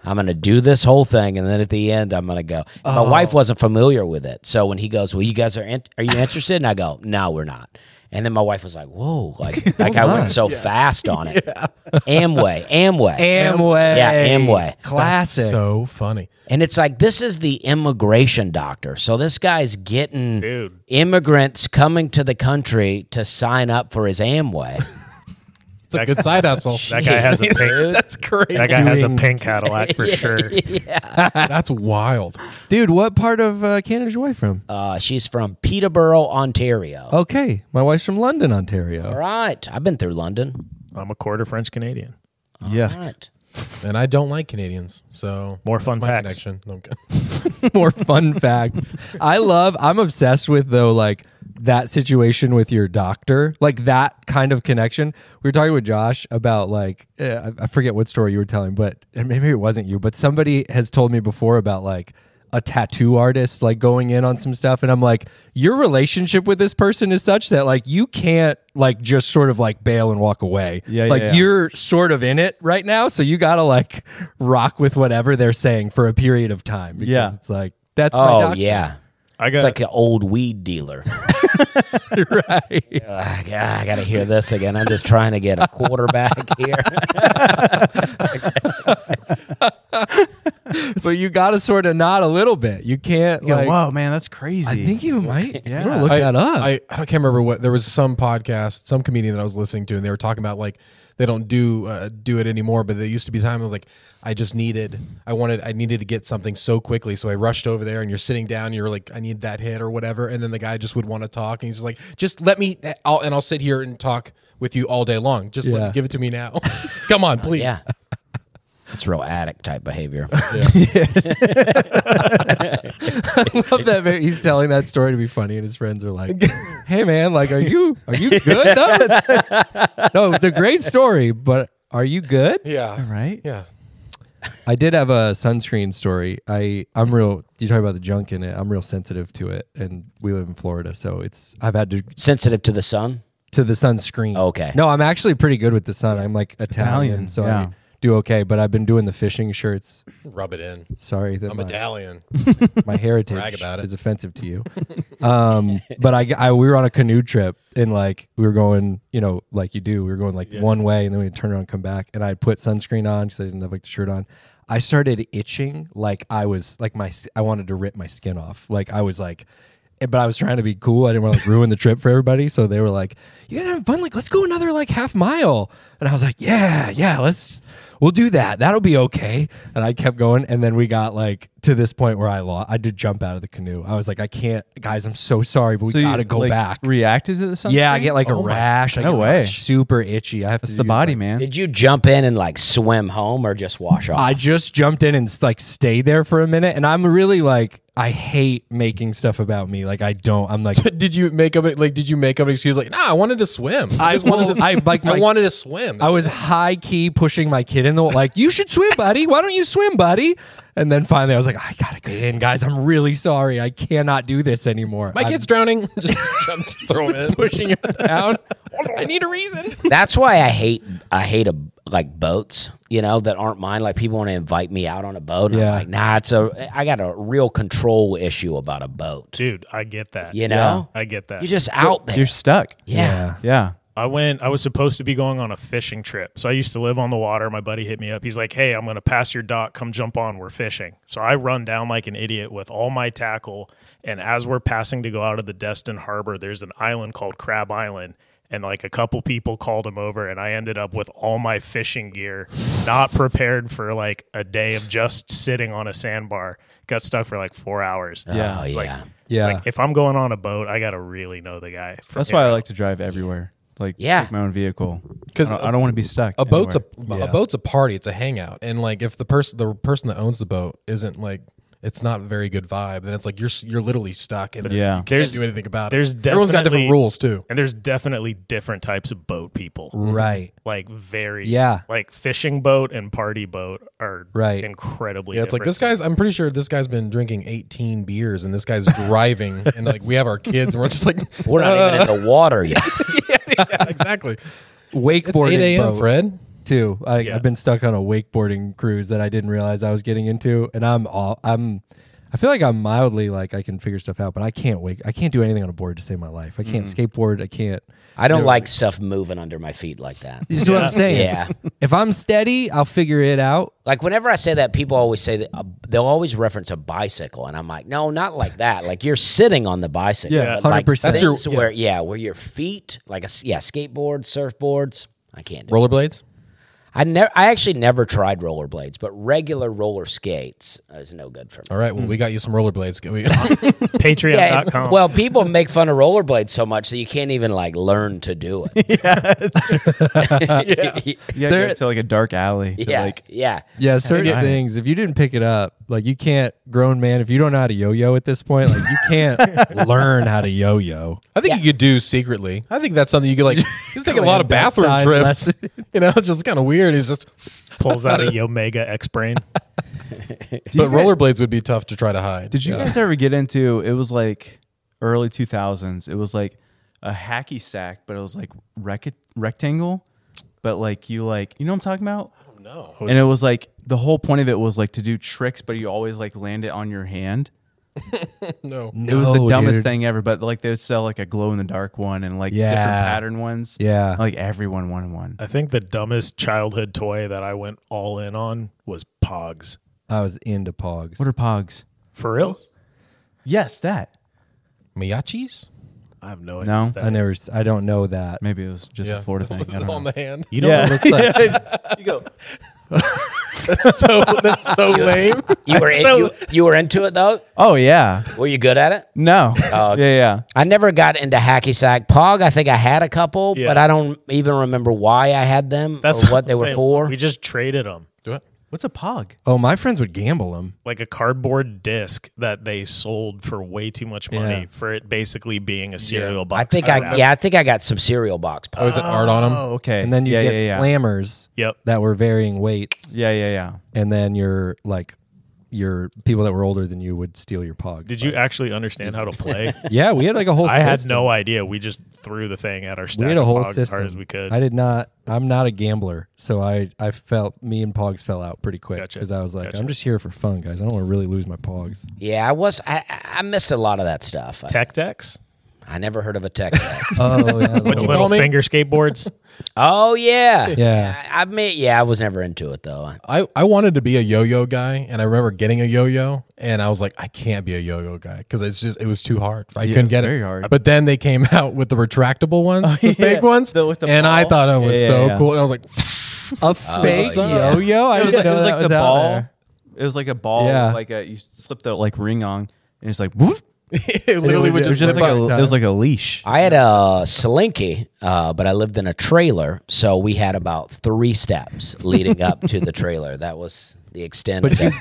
I'm going to do this whole thing, and then at the end, I'm going to go. Oh. My wife wasn't familiar with it, so when he goes, well, you guys are in- are you interested? And I go, no, we're not. And then my wife was like, whoa, like, like I went so fast on it. Amway, Amway. Amway. Yeah, Amway. Classic. So funny. And it's like, this is the immigration doctor. So this guy's getting Dude. immigrants coming to the country to sign up for his Amway. It's a good side hustle. That guy has a pink. That's great. That guy has a Doing- pink Cadillac for sure. That's wild. Dude, what part of uh, Canada's your wife from? Uh, she's from Peterborough, Ontario. Okay. My wife's from London, Ontario. All right. I've been through London. I'm a quarter French Canadian. Yeah. All right. And I don't like Canadians, so More that's fun my facts. connection. No, I'm kidding. More fun facts. I love, I'm obsessed with, though, like that situation with your doctor, like that kind of connection. We were talking with Josh about, like, uh, I I forget what story you were telling, but and maybe it wasn't you, but somebody has told me before about, like, a tattoo artist, like, going in on some stuff. And I'm like, your relationship with this person is such that, like, you can't, like, just sort of, like, bail and walk away. Yeah, like, yeah, yeah. you're sort of in it right now. So you got to, like, rock with whatever they're saying for a period of time. Because Yeah. it's like, that's my Oh, doctor. yeah. I got It's like an old weed dealer. Right. Uh, I got to hear this again. I'm just trying to get a quarterback here. But you got to sort of nod a little bit. You can't, Yeah, like, whoa, man, that's crazy. I think you might. Yeah. You wanna look I, that up. I, I can't remember what there was some podcast, some comedian that I was listening to, and they were talking about like they don't do uh, do it anymore, but there used to be time I was like, I just needed, I wanted, I needed to get something so quickly, so I rushed over there, and you're sitting down, you're like, I need that hit or whatever, and then the guy just would want to talk, and he's just like, just let me, I'll, and I'll sit here and talk with you all day long. Just Yeah. let, give it to me now. Come on, please. Yeah. It's real addict type behavior. I love that man. He's telling that story to be funny, and his friends are like, "Hey, man, like, are you are you good? though?" No, it's a great story, but are you good? Yeah. Right? Yeah. I did have a sunscreen story. I I'm real. You talk about the junk in it. I'm real sensitive to it, and we live in Florida, so it's I've had to Sensitive to the sun? to the sunscreen. Okay. No, I'm actually pretty good with the sun. I'm like Italian, Italian, so yeah. I do okay. But I've been doing the fishing shirts. Rub it in. Sorry that I'm my, Italian. my heritage Brag about it. is offensive to you. Um, but I, I we were on a canoe trip, and like we were going, you know, like you do, we were going like one way, and then we turn around and come back, and I put sunscreen on because I didn't have like the shirt on. I started itching like I was like my I wanted to rip my skin off. Like I was like, but I was trying to be cool. I didn't want to like ruin the trip for everybody. So they were like, "You guys having fun? Like, let's go another like half mile." And I was like, "Yeah, yeah, let's we'll do that. That'll be okay." And I kept going, and then we got like to this point where I lost. I did jump out of the canoe. I was like, "I can't, guys. I'm so sorry, but we So you, got to go like, back." Reacted to the sunscreen? Yeah, I get like a Oh my- rash. I No get, like, way. super itchy. I have That's to the use, body, like- man. Did you jump in and like swim home or just wash off? I just jumped in and like stayed there for a minute, and I'm really like I hate making stuff about me. Like I don't. I'm like Did you make up a- like? Did you make up an excuse like, nah, I wanted to swim. I, I just wanted to. I, like, I my- wanted to swim. I was high key pushing my kid in the like you should swim, buddy. Why don't you swim, buddy? And then finally I was like, I gotta get in, guys. I'm really sorry. I cannot do this anymore. My I'm kid's drowning. Just jump, throw him in. pushing him down. I need a reason. That's why I hate I hate a like boats, you know, that aren't mine. Like people want to invite me out on a boat. And Yeah. I'm like, nah, it's a I got a real control issue about a boat. Dude, I get that. You know? I get that. You're just out there. You're stuck. yeah. Yeah. I went, I was supposed to be going on a fishing trip. So I used to live on the water. My buddy hit me up. He's like, hey, I'm going to pass your dock. Come jump on. We're fishing. So I run down like an idiot with all my tackle. And as we're passing to go out of the Destin Harbor, there's an island called Crab Island. And like a couple people called him over, and I ended up with all my fishing gear, not prepared for like a day of just sitting on a sandbar. Got stuck for like four hours. Yeah. Oh, It's like- yeah. Yeah. Like if I'm going on a boat, I got to really know the guy. from That's here why I out. like to drive everywhere. Like, Yeah. take my own vehicle. 'Cause I don't, I don't want to be stuck. A boat's a, anywhere. a boat's a party. It's a hangout, and like if the person the person that owns the boat isn't like, it's not a very good vibe. Then it's like you're you're literally stuck, and there's, Yeah. you can't There's- do anything about there's it. Everyone's got different definitely- rules too. And there's definitely different types of boat people. Right. Like very Yeah. like fishing boat and party boat are Right. incredibly Yeah, it's like different this guy's. things. I'm pretty sure this guy's been drinking eighteen beers, and this guy's driving, and like we have our kids, and we're just like, We're not even in the water yet. yeah, exactly. Wakeboarding eight a.m. boat. Fred. too. I, Yeah. I've been stuck on a wakeboarding cruise that I didn't realize I was getting into, and I'm all I'm. I feel like I'm mildly like I can figure stuff out, but I can't wake. I can't do anything on a board to save my life. I can't skateboard. I can't. I don't No. like stuff moving under my feet like that. This is what I'm saying. Yeah. If I'm steady, I'll figure it out. Like whenever I say that, people always say that uh, they'll always reference a bicycle, and I'm like, no, not like that. Like you're sitting on the bicycle, Yeah. but like one hundred percent. things That's your- yeah. where yeah, where your feet, like a s- yeah, skateboards, surfboards. I can't do. it. Rollerblades. I never, I actually never tried rollerblades, but regular roller skates is no good for me. All right. Well, we got you some rollerblades. Can we- Patreon Yeah, dot com. well, people make fun of rollerblades so much that you can't even like learn to do it. You gotta go to like a dark alley. To yeah, like, yeah. Yeah, certain things. If you didn't pick it up, like you can't. Grown man, if you don't know how to yo-yo at this point, like you can't learn how to yo-yo. I think you could do secretly. I think that's something you could like. He's taking a lot of Best bathroom time trips. lesson. You know, it's just kind of weird. He's just. Pulls out a Yomega X-Brain. But rollerblades would be tough to try to hide. did you Yeah. guys ever get into? It was like early two thousands. It was like a hacky sack, but it was like rec- rectangle. But like you like you know what I'm talking about? No. And it was like the whole point of it was like to do tricks, but you always like land it on your hand. No. It was the No, dumbest dude. thing ever, but like they would sell like a glow in the dark one and like Yeah. different pattern ones. Yeah. Like everyone wanted one. I think the dumbest childhood toy that I went all in on was Pogs. I was into Pogs. What are Pogs? For real? Yes, that. Miyachis? I have no idea. No? what that I never. is. I don't know that. Maybe it was just a Florida thing. I don't on know. the hand. You know Yeah. what it looks like? You go. So that's so lame. You were in, you, you were into it though. Oh yeah. Were you good at it? No. Oh, yeah, yeah. I never got into hacky sack. Pog, I think I had a couple, Yeah. but I don't even remember why I had them That's or what they I'm were saying. for. We just traded them. Do it. What's a Pog? Oh, my friends would gamble them. Like a cardboard disc that they sold for way too much money Yeah. for it basically being a cereal box. I think I yeah, I think I got some cereal box. Oh, is it art on them? Oh, okay. And then you yeah, get yeah, yeah. slammers Yep. that were varying weights, Yeah, yeah, yeah. and then your like your people that were older than you would steal your Pog. Did you actually understand how to play? Yeah, we had like a whole. I had system. no idea. We just threw the thing at our stack We had a of whole Pogs system as hard as we could. I did not. I'm not a gambler, so I I felt me and Pogs fell out pretty quick Gotcha. because I was like, Gotcha. I'm just here for fun, guys. I don't want to really lose my Pogs. Yeah, I was. I, I missed a lot of that stuff. I, Tech decks? I never heard of a tech deck. Oh yeah, With the little- little me? finger skateboards? Oh yeah, Yeah. I, I mean, yeah, I was never into it though. I, I wanted to be a yo-yo guy, and I remember getting a yo-yo, and I was like, I can't be a yo-yo guy because it's just it was too hard. I Yeah, couldn't it's get very it. hard. But then they came out with the retractable ones, the yeah. fake ones, The- with the and I ball? thought it was Yeah, yeah, so yeah. cool. And I was like, a fake yeah. yo-yo. I It was didn't like, it know was that like was the out ball. there. It was like a ball, Yeah. like a you slip the like ring on, and it's like woof. it literally would It was just, just flip like a, out. it was like a leash. I had a Slinky, uh, but I lived in a trailer, so we had about three steps leading up to the trailer. That was the extent of that.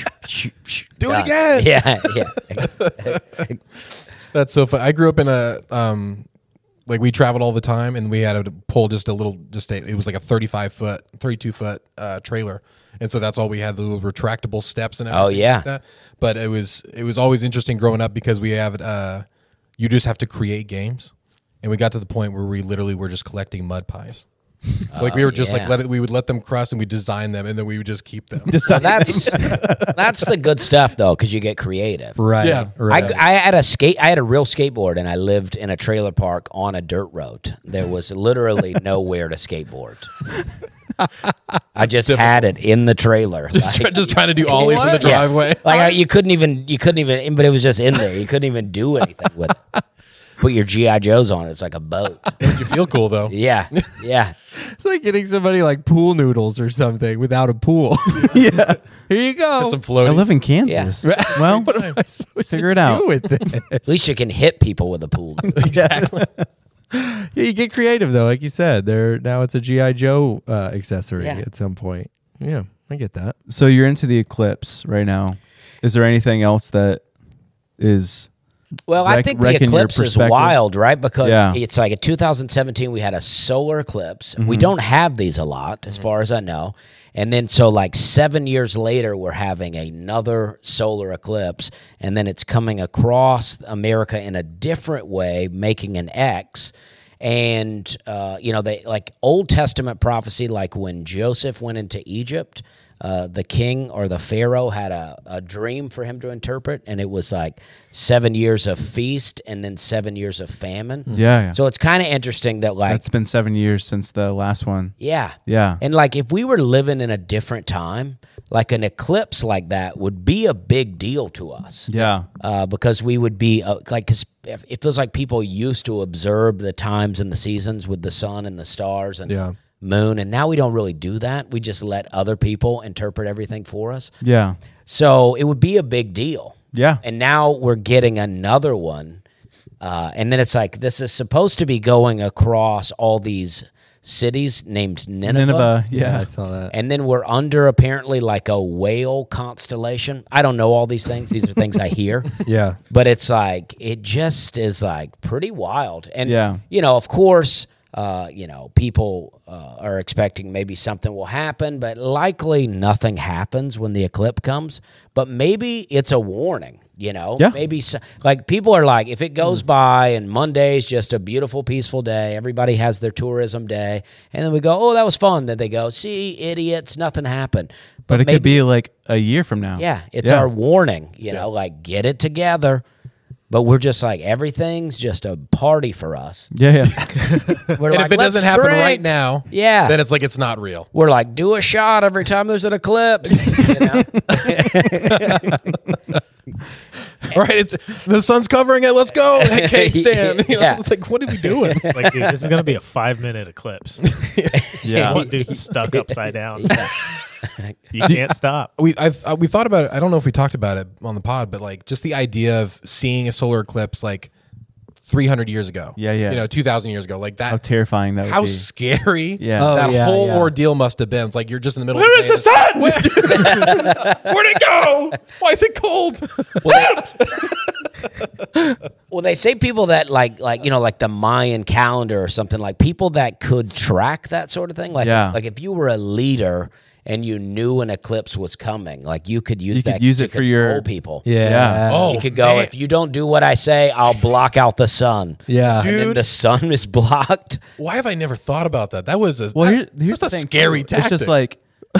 Do it again. Yeah, yeah. That's so fun. I grew up in a um, like we traveled all the time, and we had to pull just a little, just a, it was like a thirty-five foot, thirty-two foot uh, trailer, and so that's all we had, the little retractable steps and everything. Oh, yeah. like that. But it was it was always interesting growing up because we have uh, you just have to create games, and we got to the point where we literally were just collecting mud pies. Like we were just yeah. like let it, we would let them crust and we design them, and then we would just keep them. Just So that's that's the good stuff though, because you get creative. Right. Yeah. Right. I, I had a skate. I had a real skateboard, and I lived in a trailer park on a dirt road. There was literally nowhere to skateboard. I just had it in the trailer. just, Like- try, just trying to do ollies in the Yeah. driveway. Like I, you couldn't even, you couldn't even, but it was just in there. You couldn't even do anything with it. Put your G I Joes on it. It's like a boat. Made you feel cool though. Yeah, yeah. It's like getting somebody like pool noodles or something without a pool. Yeah. Here you go. Some I floaties. live in Kansas. Yeah. Well, What am I supposed Figure to it do out. with this? At least you can hit people with a pool. Exactly. Yeah, you get creative though, like you said. There now it's a G I Joe uh, accessory Yeah. at some point. Yeah, I get that. so you're into the Eclipse right now. Is there anything else that is? Well, I Rec- think the reckon your eclipse is perspective. wild, right? Because Yeah. it's like in two thousand seventeen, we had a solar eclipse. We Mm-hmm. don't have these a lot, as far as I know. And then, so like seven years later, we're having another solar eclipse. And then it's coming across America in a different way, making an X. And, uh, you know, they like Old Testament prophecy, like when Joseph went into Egypt, uh, the king or the Pharaoh had a, a dream for him to interpret, and it was like seven years of feast and then seven years of famine. Yeah, yeah. So it's kind of interesting that, like, It's been seven years since the last one. yeah. Yeah. And like if we were living in a different time, like an eclipse like that would be a big deal to us. Yeah. Uh, because we would be uh, like, cause it feels like people used to observe the times and the seasons with the sun and the stars and Yeah. moon. And now we don't really do that. We just let other people interpret everything for us. Yeah. So it would be a big deal. Yeah. And now we're getting another one. Uh, and then it's like, this is supposed to be going across all these cities named Nineveh. Nineveh. Yeah, Yeah. I saw that. And then we're under apparently like a whale constellation. I don't know all these things. These are things I hear. Yeah. But it's like, it just is like pretty wild. And, Yeah. you know, of course, uh, you know, people uh, are expecting maybe something will happen, but likely nothing happens when the eclipse comes. But maybe it's a warning. You know, Yeah. maybe so, like people are like, if it goes by and Monday's just a beautiful, peaceful day, everybody has their tourism day, and then we go, oh, that was fun. Then they go, see, idiots, nothing happened. But it maybe, could be like a year from now. yeah, it's Yeah. our warning. You know, like get it together. But we're just like everything's just a party for us. Yeah. Yeah. We're And like, if it "Let's doesn't happen drink." right now, Yeah. then it's like it's not real. We're like, do a shot every time there's an eclipse. You know? Right? It's the sun's covering it. Let's go. Cake stand. You know, Yeah. it's like, what are we doing? Like, dude, this is gonna be a five minute eclipse. Yeah. One dude stuck upside down. You can't stop. we I've uh, we thought about it. I don't know if we talked about it on the pod, but like just the idea of seeing a solar eclipse like three hundred years ago. Yeah, yeah. You know, two thousand years ago. Like that. How terrifying that would How be. scary Yeah. Oh, that yeah, whole yeah. ordeal must have been. It's like you're just in the middle Where of is the day. the sun? Where'd it go? Why is it cold? Well, they, well, they say people that like, like you know, like the Mayan calendar or something, like people that could track that sort of thing. Like, Yeah. like if you were a leader and you knew an eclipse was coming, like you could use You that could use to it for your- control people. Yeah. Yeah. Oh, You could go, man. if you don't do what I say, I'll block out the sun. Yeah. And then Dude. the sun is blocked. Why have I never thought about that? That was a Well, here, that- here's that's the a thing, scary too. tactic. It's just like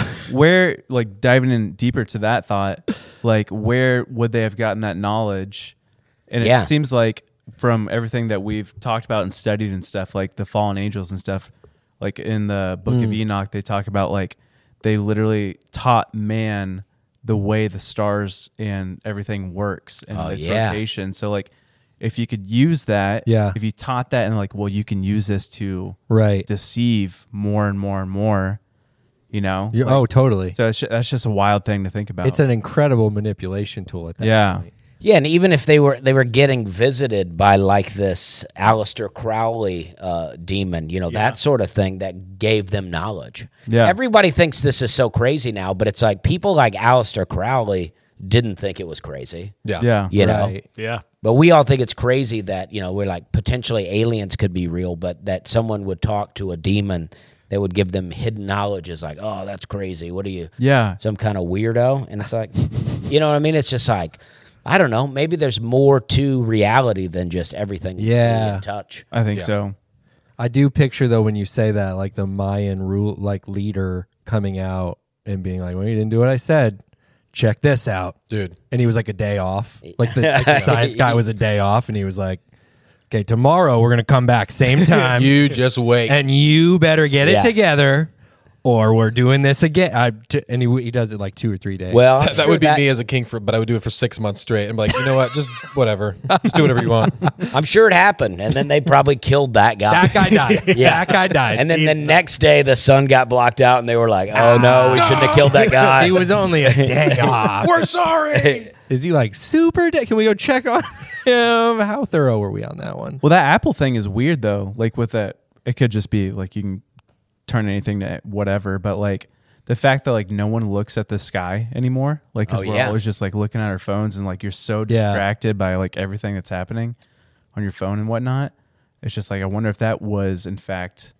where, like diving in deeper to that thought, like where would they have gotten that knowledge? And it Yeah. seems like from everything that we've talked about and studied and stuff, like the fallen angels and stuff, like in the Book Mm. of Enoch, they talk about like they literally taught man the way the stars and everything works and Oh, its yeah. rotation. So like if you could use that, Yeah. if you taught that and like, well, you can use this to Right. deceive more and more and more, you know? You- Like, oh, totally. so it's ju- that's just a wild thing to think about. It's an incredible manipulation tool at that Yeah. point. Yeah, and even if they were they were getting visited by like this Aleister Crowley uh, demon, you know, that sort of thing that gave them knowledge. Yeah. Everybody thinks this is so crazy now, but it's like people like Aleister Crowley didn't think it was crazy. yeah. yeah. You know? Right. Yeah. But we all think it's crazy that, you know, we're like potentially aliens could be real, but that someone would talk to a demon that would give them hidden knowledge is like, oh, that's crazy. What are you, Yeah. some kind of weirdo? And it's like, you know what I mean? It's just like, I don't know. Maybe there's more to reality than just everything we see Yeah. and touch. I think Yeah. so. I do picture though when you say that, like the Mayan rule, like leader coming out and being like, "Well, you didn't do what I said. Check this out, Dude. And he was like a day off. Like the, like the science guy was a day off, and he was like, "Okay, tomorrow we're gonna come back same time, You just wait. and you better get it Yeah. together, or we're doing this again." I, t- and he he does it like two or three days. Well, I'm that sure would be that- me as a king for, but I would do it for six months straight. And be like, you know what? Just whatever. Just do whatever you want. I'm sure it happened, and then they probably killed that guy. that guy died. Yeah. That guy died. And then the next day, the sun got blocked out, and they were like, "Oh no, we shouldn't have killed that guy." he was only a day off. We're sorry. Is he like super dead? Can we go check on him? How thorough were we on that one? Well, that Apple thing is weird though. Like with that, it could just be like you can turn anything to whatever. But like the fact that like no one looks at the sky anymore, like 'cause Oh, we're yeah. always just like looking at our phones and like you're so Yeah. distracted by like everything that's happening on your phone and whatnot. It's just like I wonder if that was in fact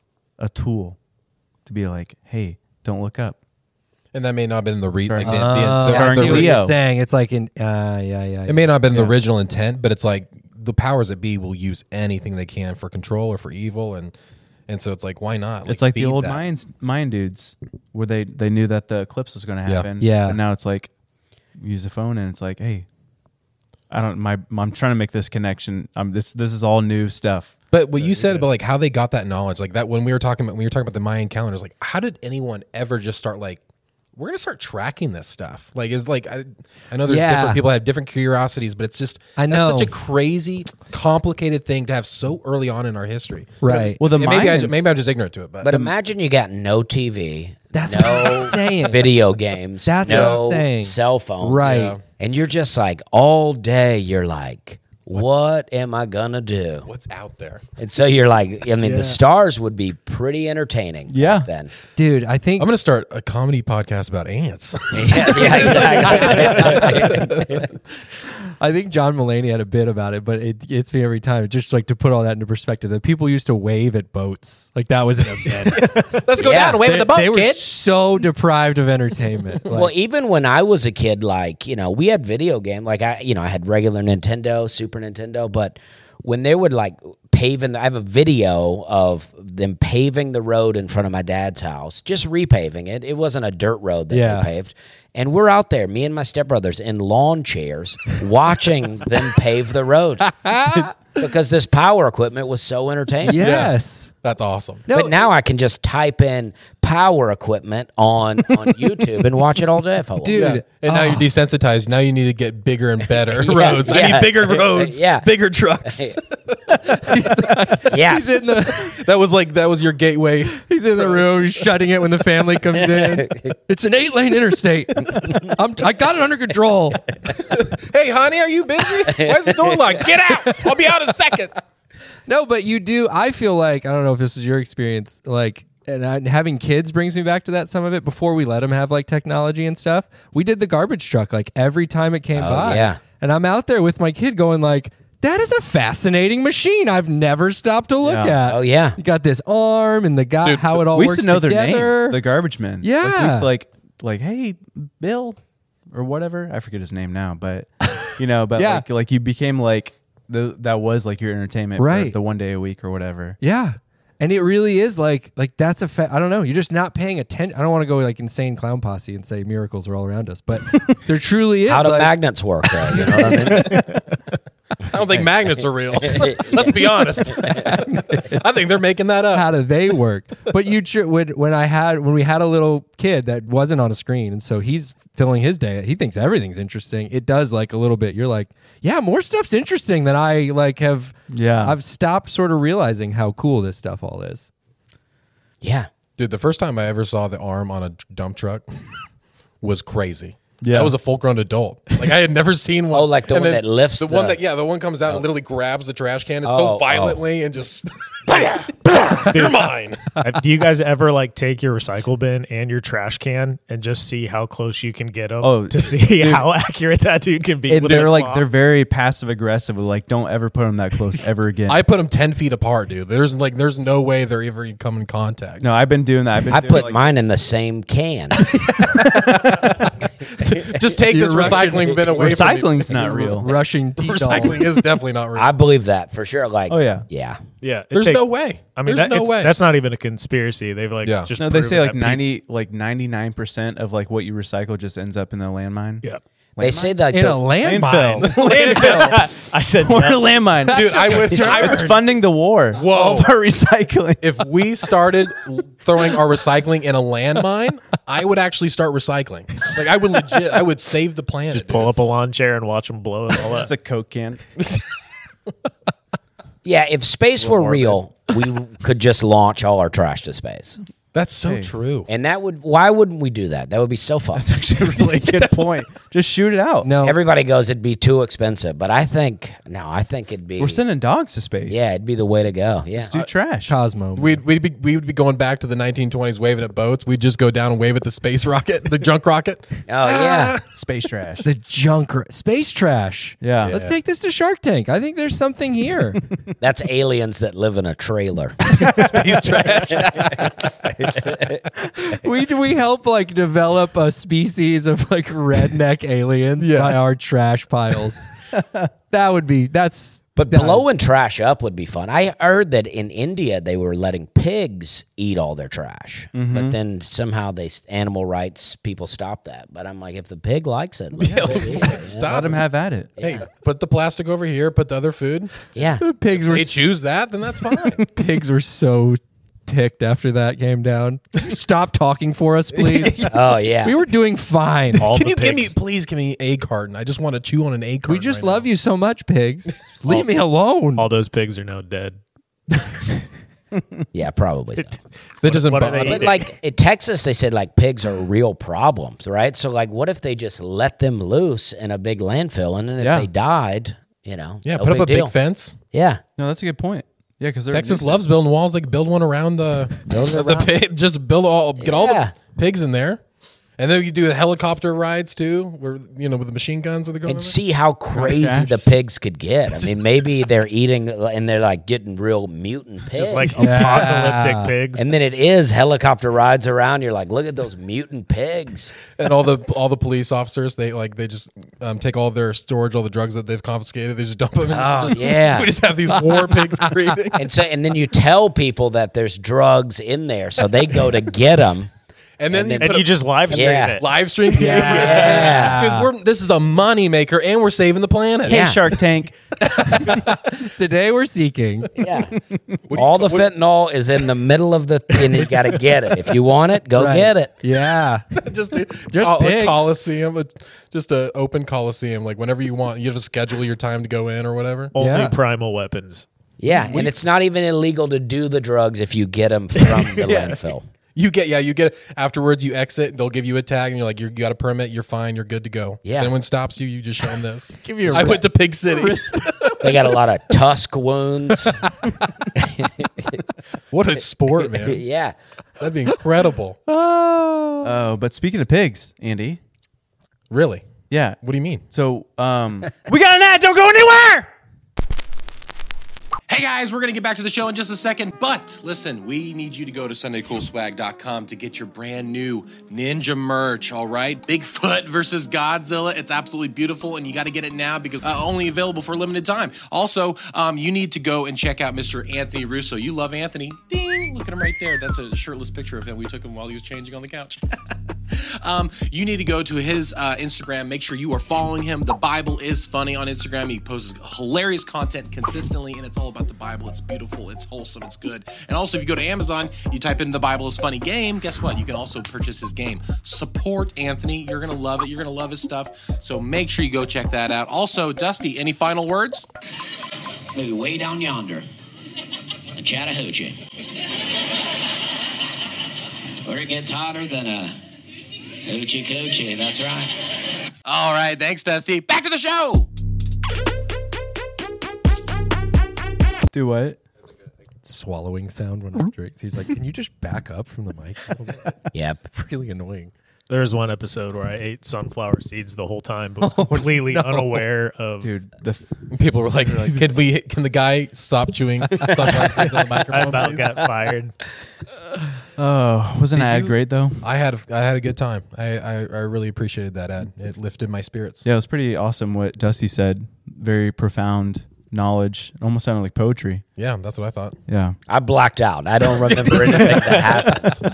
a tool to be like, hey, don't look up. And that may not have been the re like the, the, Oh, the, Starring I see what Leo. you're saying. It's like in uh, yeah, yeah. It may not have been yeah. the original intent, but it's like the powers that be will use anything they can for control or for evil, and and so it's like, why not? It's like the feed old that. Mayans, Mayan dudes, where they, they knew that the eclipse was going to Yeah. happen. Yeah. And now it's like, use the phone, and it's like, hey, I don't. My I'm trying to make this connection. Um, this this is all new stuff. But what you said about like how they got that knowledge, like that when we were talking about when we were talking about the Mayan calendars, like how did anyone ever just start like, we're gonna start tracking this stuff? Like, is like I, I know there's Yeah. different people have different curiosities, but it's just I that's know. such a crazy, complicated thing to have so early on in our history. Right. Well, the And maybe I, Mayans- ju- maybe I'm just ignorant to it, but, But imagine you got no T V, That's what I'm no saying. video games, That's what no I'm saying. cell phones, Right. Yeah. and you're just like all day. You're like, what am I gonna do? what's out there? And so you're like, I mean, the stars would be pretty entertaining. Yeah. back then. Dude, I think I'm gonna start a comedy podcast about ants. yeah, yeah, exactly. I think John Mulaney had a bit about it, but it gets me every time. Just like to put all that into perspective, that people used to wave at boats. Like that was an event. Let's go Yeah. down and wave they, at the boat, they were kid. so deprived of entertainment. Like, Well, even when I was a kid, like, you know, we had video game, like I, you know, I had regular Nintendo, Super Nintendo, but when they would like paving, I have a video of them paving the road in front of my dad's house, just repaving it. It wasn't a dirt road that Yeah. they paved. And we're out there, me and my stepbrothers, in lawn chairs, watching them pave the road because this power equipment was so entertaining. yes. That's awesome. No, But now I can just type in power equipment on, on YouTube and watch it all day if I want. Dude. Yeah. And now Oh. you're desensitized. Now you need to get bigger and better Yeah, roads. I yeah. need bigger roads. Yeah. Bigger trucks. Yeah. He's in the That was like that was your gateway. he's in the room, he's shutting it when the family comes in. It's an eight lane interstate. I'm, I got it under control. Hey, honey, are you busy? Why is the door locked? Get out! I'll be out in a second. No, but you do. I feel like, I don't know if this is your experience, like, and I, having kids brings me back to that, some of it. Before we let them have like technology and stuff, we did the garbage truck like every time it came Oh, by. yeah. And I'm out there with my kid going like, that is a fascinating machine I've never stopped to look Yeah. at. Oh, yeah. You got this arm and the guy, how it all we used works to know their together. names, the garbage men. Like, we Yeah. used to like, like, hey, Bill, or whatever. I forget his name now, but you know, but Yeah. like, like you became like the that was like your entertainment, for Right. the one day a week or whatever. Yeah. And it really is like, like that's a fa- I don't know. You're just not paying attention. I don't want to go like insane clown posse and say miracles are all around us, but there truly is. How do like, magnets work, though? You know what I mean? I don't think magnets are real. Let's be honest. I think they're making that up. how do they work? But you tr- when when I had when we had a little kid that wasn't on a screen, and so he's filling his day. He thinks everything's interesting. It does like a little bit. You're like, yeah, more stuff's interesting than I like have. Yeah. I've stopped sort of realizing how cool this stuff all is. Yeah. Dude, the first time I ever saw the arm on a dump truck was crazy. Yeah. That was a full-grown adult. Like I had never seen one. Oh, like the And one then that lifts the, one the- that yeah, the one comes out and literally grabs the trash can and Oh, so oh. violently and just You're mine. Uh, Do you guys ever like take your recycle bin and your trash can and just see how close you can get them Oh, to see how accurate that dude can be? And with they're a like claw? they're very passive aggressive. Like, don't ever put them that close ever again. I put them ten feet apart, dude. There's like there's no way they're ever come in contact. no, I've been doing that. I've been I doing put like, mine in the same can. Just take this You're recycling bin away from me. recycling's not real. Rushing tea Recycling is definitely not real. I believe that for sure. Like, Oh, yeah. yeah. yeah. it There's take- no way. I mean, There's that, no it's- way. that's not even a conspiracy. They've like Yeah. just No, they proven say like that people- ninety, like ninety nine percent of like what you recycle just ends up in the landmine. Yeah. They say that in the- a landmine. Landfill. I said Or yeah. a landmine, Dude, I would I It's would funding the war. Whoa. All of our recycling. if we started throwing our recycling in a landmine, I would actually start recycling. Like I would legit, I would save the planet. Just pull dude. up a lawn chair and watch them blow it all Just up. a Coke can. yeah, if space were real, we could just launch all our trash to space. That's so Hey. true. And that would, why wouldn't we do that? That would be so fun. That's actually a really good point. Just shoot it out. No, Everybody goes, it'd be too expensive. But I think, no, I think it'd be, We're sending dogs to space. yeah, it'd be the way to go. Yeah. Just do trash. Cosmo. We'd we'd be we would be going back to the nineteen twenties waving at boats. We'd just go down and wave at the space rocket, the junk rocket. Oh, yeah. Space trash. the junk ra- space trash. Yeah. Let's take this to Shark Tank. I think there's something here. That's aliens that live in a trailer. Space trash. we we help like develop a species of like redneck aliens by our trash piles. That would be that's But blowing trash up would be fun. I heard that in India they were letting pigs eat all their trash, Mm-hmm. but then somehow they animal rights people stopped that. But I'm like, if the pig likes it, let the pig eat it. Stop Let them it. have at it. Hey, put the plastic over here. Put the other food. Yeah, Pigs were They choose that, then that's fine. pigs were so ticked after that came down. Can you stop talking for us, please? oh yeah. We were doing fine. All Can the you give me, pigs. please give me a carton? I just want to chew on an egg carton. We just right love now. you so much, pigs. Just leave me alone. All those pigs are now dead. yeah, probably. So. That doesn't What are bother they But eating? like in Texas, they said like pigs are real problems, right? So like, what if they just let them loose in a big landfill, and then if Yeah. they died, you know, Yeah, no put up a big deal. big fence. Yeah, No, that's a good point. Yeah, because Texas loves building walls. Like build one around the the pig. Just build all get all Yeah. the pigs in there, and then you do the helicopter rides too, where you know with the machine guns that are going. and over. see how crazy Trash. the pigs could get. I mean, maybe they're eating and they're like getting real mutant pigs. Just like apocalyptic pigs. and then it is helicopter rides around. You're like, look at those mutant pigs. And all the all the police officers, they like they just um, take all their storage, all the drugs that they've confiscated, they just dump them. In. Oh, Just- yeah. we just have these war pigs creating. And so, and then you tell people that there's drugs in there, so they go to get them. And then And you then- and put you a just live stream Yeah. it. live stream. Yeah. 'Cause we're, this is a money maker, and we're saving the planet. Yeah. Hey, Shark Tank. Today we're seeking. Yeah, all the fentanyl is in the middle of the, and you got to get it. If you want it, go Right. get it. Yeah. just a, Just col- a pigs. coliseum, a, just a open coliseum. Like whenever you want, you have to schedule your time to go in or whatever. Only Yeah. primal weapons. Yeah, and it's not even illegal to do the drugs if you get them from the landfill. You get yeah, you get afterwards. You exit. They'll give you a tag, and you're like, you're, you got a permit. You're fine. You're good to go. Yeah. If anyone stops you, you just show them this. Give you a I wrist- went to Pig City. They got a lot of tusk wounds. What a sport, man! Yeah, That'd be incredible. Oh, but speaking of pigs, Andy. Really? Yeah. What do you mean? So, um, we got an ad. Don't go anywhere. Hey guys, we're going to get back to the show in just a second, but listen, we need you to go to Sunday Cool Swag dot com to get your brand new Ninja merch, all right? Bigfoot versus Godzilla. It's absolutely beautiful, and you got to get it now because uh, only available for a limited time. Also, um, you need to go and check out Mister Anthony Russo. You love Anthony. Ding! Look at him right there. That's a shirtless picture of him. We took him while he was changing on the couch. Um, you need to go to his uh, Instagram. Make sure you are following him. The Bible is funny on Instagram. He posts hilarious content consistently, and it's all about the Bible. It's beautiful. It's wholesome. It's good. And also, if you go to Amazon, you type in the Bible is funny game. Guess what? You can also purchase his game. Support Anthony. You're gonna love it. You're gonna love his stuff. So make sure you go check that out. Also, Dusty, any final words? Maybe way down yonder, in Chattahoochee, where it gets hotter than a hoochie coochie. That's right. All right. Thanks, Dusty. Back to the show. Do what? Swallowing sound when he drinks. He's like, can you just back up from the mic? a little bit?" yep. Really annoying. There's one episode where I ate sunflower seeds the whole time, but was completely unaware of. Dude, the f- People were like, "Can we? Can the guy stop chewing sunflower seeds on the I microphone?" about please? got fired. oh, wasn't ad you- great though? I had a, I had a good time. I, I I really appreciated that ad. It lifted my spirits. Yeah, it was pretty awesome what Dusty said. Very profound knowledge. It almost sounded like poetry. Yeah, that's what I thought. Yeah. I blacked out. I don't remember anything that happened.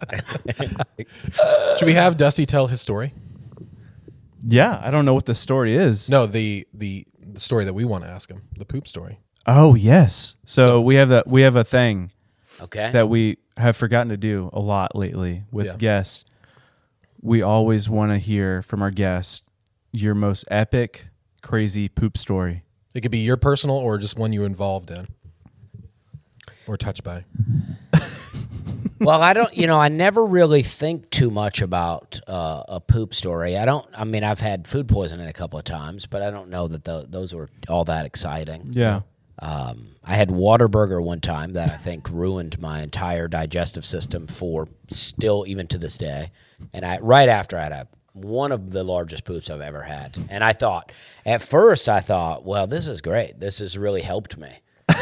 Should we have Dusty tell his story? Yeah, I don't know what the story is. No, the the the story that we want to ask him, the poop story. Oh, yes. So, we have that we have a thing Okay. that we have forgotten to do a lot lately with Yeah. guests. We always want to hear from our guests your most epic, crazy poop story. It could be your personal or just one you involved in or touched by. Well, I don't, you know, I never really think too much about uh, a poop story. I don't, I mean, I've had food poisoning a couple of times, but I don't know that tho- those were all that exciting. Yeah. Um, I had Whataburger one time that I think ruined my entire digestive system for still even to this day. And I right after I had a, one of the largest poops I've ever had. And I thought, at first I thought, well, this is great. This has really helped me.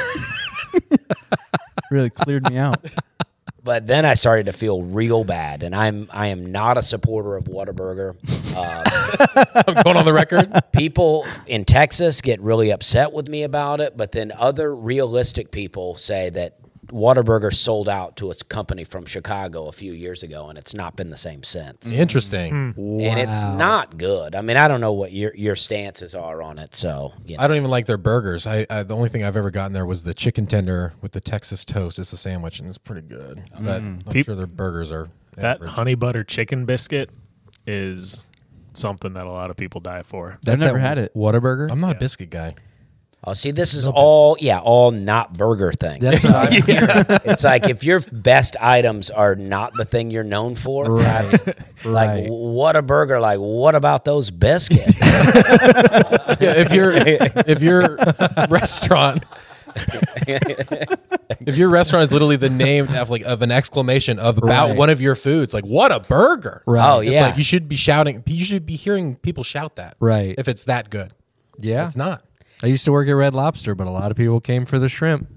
Really cleared me out. But then I started to feel real bad, and I'm I am not a supporter of Whataburger. I'm going on the record. People in Texas get really upset with me about it, but then other realistic people say that Whataburger sold out to a company from Chicago a few years ago, and it's not been the same since. Interesting. And it's not good. I mean, I don't know what your your stances are on it. So you know. I don't even like their burgers. I, I the only thing I've ever gotten there was the chicken tender with the Texas toast. It's a sandwich, and it's pretty good. But I'm Peop- sure their burgers are That average. honey butter chicken biscuit is something that a lot of people die for. I've never had it. Whataburger. I'm not a biscuit guy. Oh, see, this is all, yeah, all not burger things. That's what I- It's like if your best items are not the thing you're known for, Right. that's like, Right. what a burger. Like, what about those biscuits? Yeah, if your if your restaurant if your restaurant is literally the name of like of an exclamation of about Right. one of your foods, like what a burger! Right. Oh, It's yeah. like you should be shouting. You should be hearing people shout that. Right. If it's that good. Yeah. It's not. I used to work at Red Lobster, but a lot of people came for the shrimp.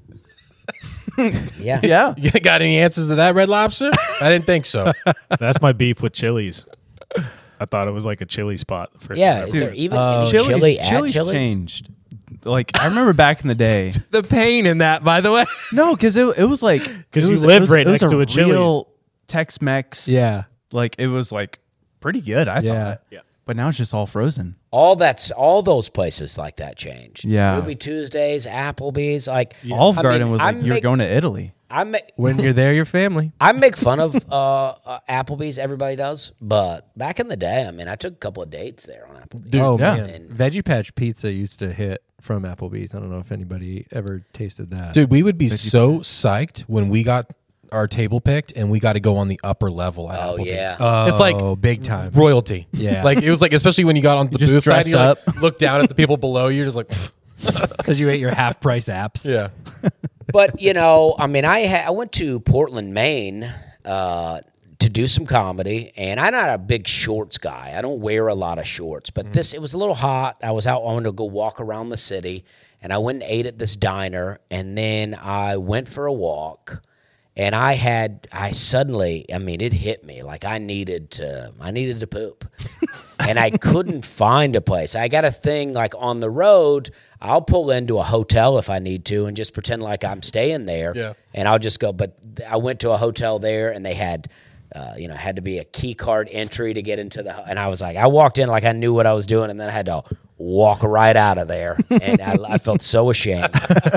Yeah. Yeah. You got any answers to that, Red Lobster? I didn't think so. That's my beef with Chili's. I thought it was like a chili spot. The first Yeah. time. Is there even uh, any Chili, chili at Chili's Chili's? changed. Like I remember back in the day. The pain in that, by the way. No, because it, it was like 'Cause it you was- lived it was- right it was next to a Chili's. real Tex-Mex. Yeah. Like it was like pretty good. I Yeah. thought. Yeah. But now it's just all frozen. All that's all those places like that changed. Yeah. Ruby Tuesdays, Applebee's, like Olive I Garden mean, was I like you were make- going to Italy. I make When you're there, your family. I make fun of uh, uh, Applebee's. Everybody does, but back in the day, I mean, I took a couple of dates there on Applebee's. oh, yeah. man. And- Veggie Patch Pizza used to hit from Applebee's. I don't know if anybody ever tasted that. Dude, we would be so psyched when we got our table picked and we got to go on the upper level at Oh, Applebee's. yeah. Oh, It's like big time. royalty. Yeah. Like it was like, especially when you got on the just booth side, dress you like, up. look down at the people below you, you're just like, Because you ate your half price apps. yeah. But you know, I mean, I ha- I went to Portland, Maine, uh, to do some comedy, and I'm not a big shorts guy. I don't wear a lot of shorts, but this it was a little hot. I was out. I wanted to go walk around the city, and I went and ate at this diner, and then I went for a walk. And I had, I suddenly, I mean, it hit me like I needed to, I needed to poop. And I couldn't find a place. I got a thing like on the road, I'll pull into a hotel if I need to and just pretend like I'm staying there. Yeah. And I'll just go, but I went to a hotel there and they had, uh, you know, had to be a key card entry to get into the, and I was like, I walked in like I knew what I was doing and then I had to walk right out of there. And I, I felt so ashamed.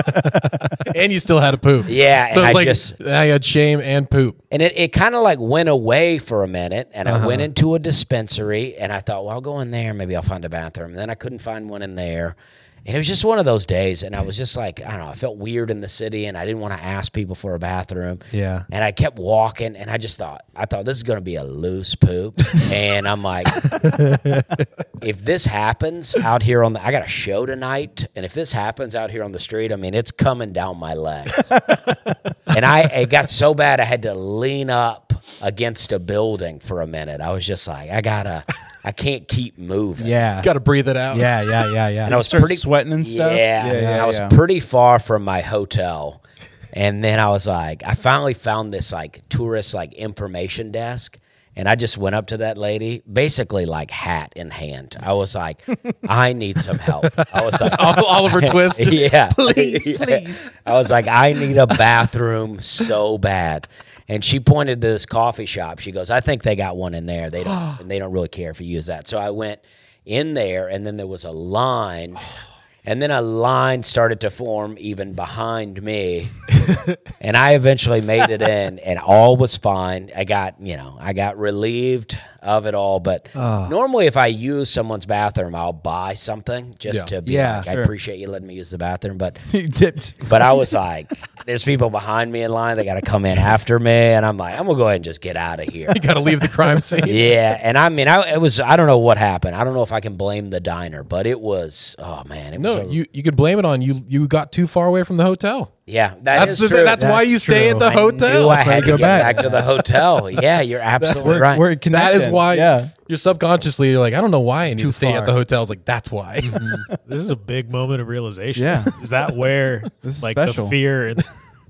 And you still had to poop. Yeah, So and it's I like, just- now you had shame and poop. And it, it kind of like went away for a minute, and I went into a dispensary, and I thought, well, I'll go in there, maybe I'll find a bathroom. And then I couldn't find one in there. And it was just one of those days, and I was just like, I don't know, I felt weird in the city, and I didn't want to ask people for a bathroom. Yeah. And I kept walking, and I just thought, I thought this is going to be a loose poop. And I'm like, if this happens out here on the, I got a show tonight, and if this happens out here on the street, I mean, it's coming down my legs. And I, it got so bad, I had to lean up against a building for a minute. I was just like, I gotta, I can't keep moving. Yeah. Got to breathe it out. Yeah, yeah, yeah, yeah. And I was Start pretty sweating and stuff? Yeah, Yeah, and yeah, I was yeah. pretty far from my hotel, and then I was like, I finally found this like tourist like information desk, and I just went up to that lady, basically like hat in hand. I was like, I need some help. I was like, Oliver Twist. yeah, Please, Yeah. please. I was like, I need a bathroom so bad. And she pointed to this coffee shop. She goes, I think they got one in there. They don't and they don't really care if you use that. So I went in there, and then there was a line, and then a line started to form even behind me. And I eventually made it in, and all was fine. I got, you know, I got relieved of it all. But normally if I use someone's bathroom, I'll buy something just Yeah. to be Yeah, like, I sure. appreciate you letting me use the bathroom. But You dipped. but I was like, there's people behind me in line. They got to come in after me. And I'm like, I'm going to go ahead and just get out of here. You got to leave the crime scene. Yeah. And I mean, I, it was, I don't know what happened. I don't know if I can blame the diner, but it was, oh man. It No, was a- you, you could blame it on you. You got too far away from the hotel. yeah, that That's is the, true. that's why That's you stay true. at the I hotel. knew I had to go get back. back. to the hotel. Yeah, you're absolutely We're, right. we're That connected. is why Yeah. you're subconsciously you're like, I don't know why I need Too to stay far. at the hotel. It's like, that's why. This is a big moment of realization. Yeah. Is that where This is like special. the fear and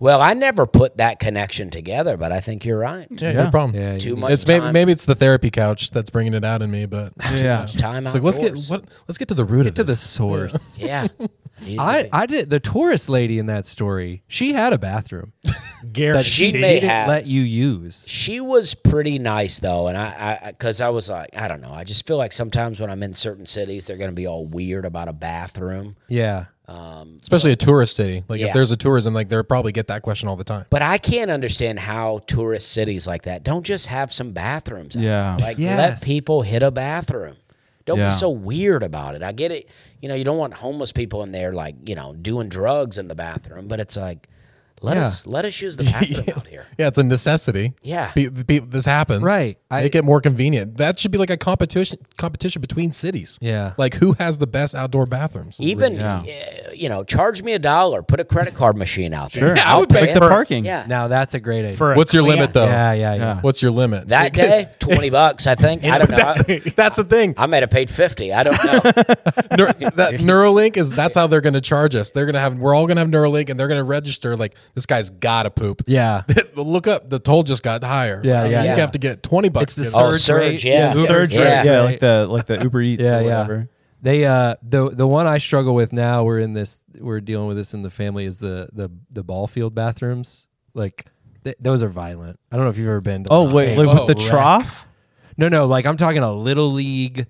Well, I never put that connection together, but I think you're right. Yeah, Yeah. no problem. Yeah, Too you- much It's maybe time. maybe it's the therapy couch that's bringing it out in me, but Yeah. time it's like let's get outdoors. what let's get to the root of to the this. source. Yeah. Needs to I, be. I did the tourist lady in that story. She had a bathroom that Guaranteed. She she may didn't have. let you use. She was pretty nice though, and I, I, because I was like, I don't know. I just feel like sometimes when I'm in certain cities, they're going to be all weird about a bathroom. Yeah. Um, Especially a tourist city. Like Yeah. if there's a tourism, like they'll probably get that question all the time. but I can't understand how tourist cities like that don't just have some bathrooms. out Yeah. there. Like Yes. let people hit a bathroom. Don't Yeah. be so weird about it. I get it. You know, you don't want homeless people in there like you know doing drugs in the bathroom, but it's like let Yeah. us let us use the bathroom out here. Yeah, it's a necessity. Yeah. Be, be, this happens. Right. I- Make it more convenient. That should be like a competition competition between cities. Yeah. Like who has the best outdoor bathrooms? Even Yeah. uh, you know, charge me a dollar, put a credit card machine out there. Sure. I'll I would pay make it. the parking. Yeah. Now that's a great idea. For a What's your clean- limit though? yeah, yeah, yeah. What's your limit? That day, twenty bucks, I think. I don't know. I, That's the thing. I might have paid fifty. I don't know. Neur- that Neuralink is that's how they're going to charge us. They're going to have we're all going to have Neuralink and they're going to register like this guy's got to poop. Yeah. Look up the toll just got higher. Yeah, I mean, yeah, You yeah. have to get twenty bucks. It's to the get it. Oh, surge surge, rate. yeah. Uber Surge rate, rate, Yeah. yeah, right? like the like the Uber Eats Yeah, or yeah. whatever. They uh the the one I struggle with now, we're in this we're dealing with this in the family is the the the ball field bathrooms. Like th- those are violent. I don't know if you've ever been to Oh the- wait, Hey, like whoa, with the wreck. trough? No, no, like I'm talking a little league.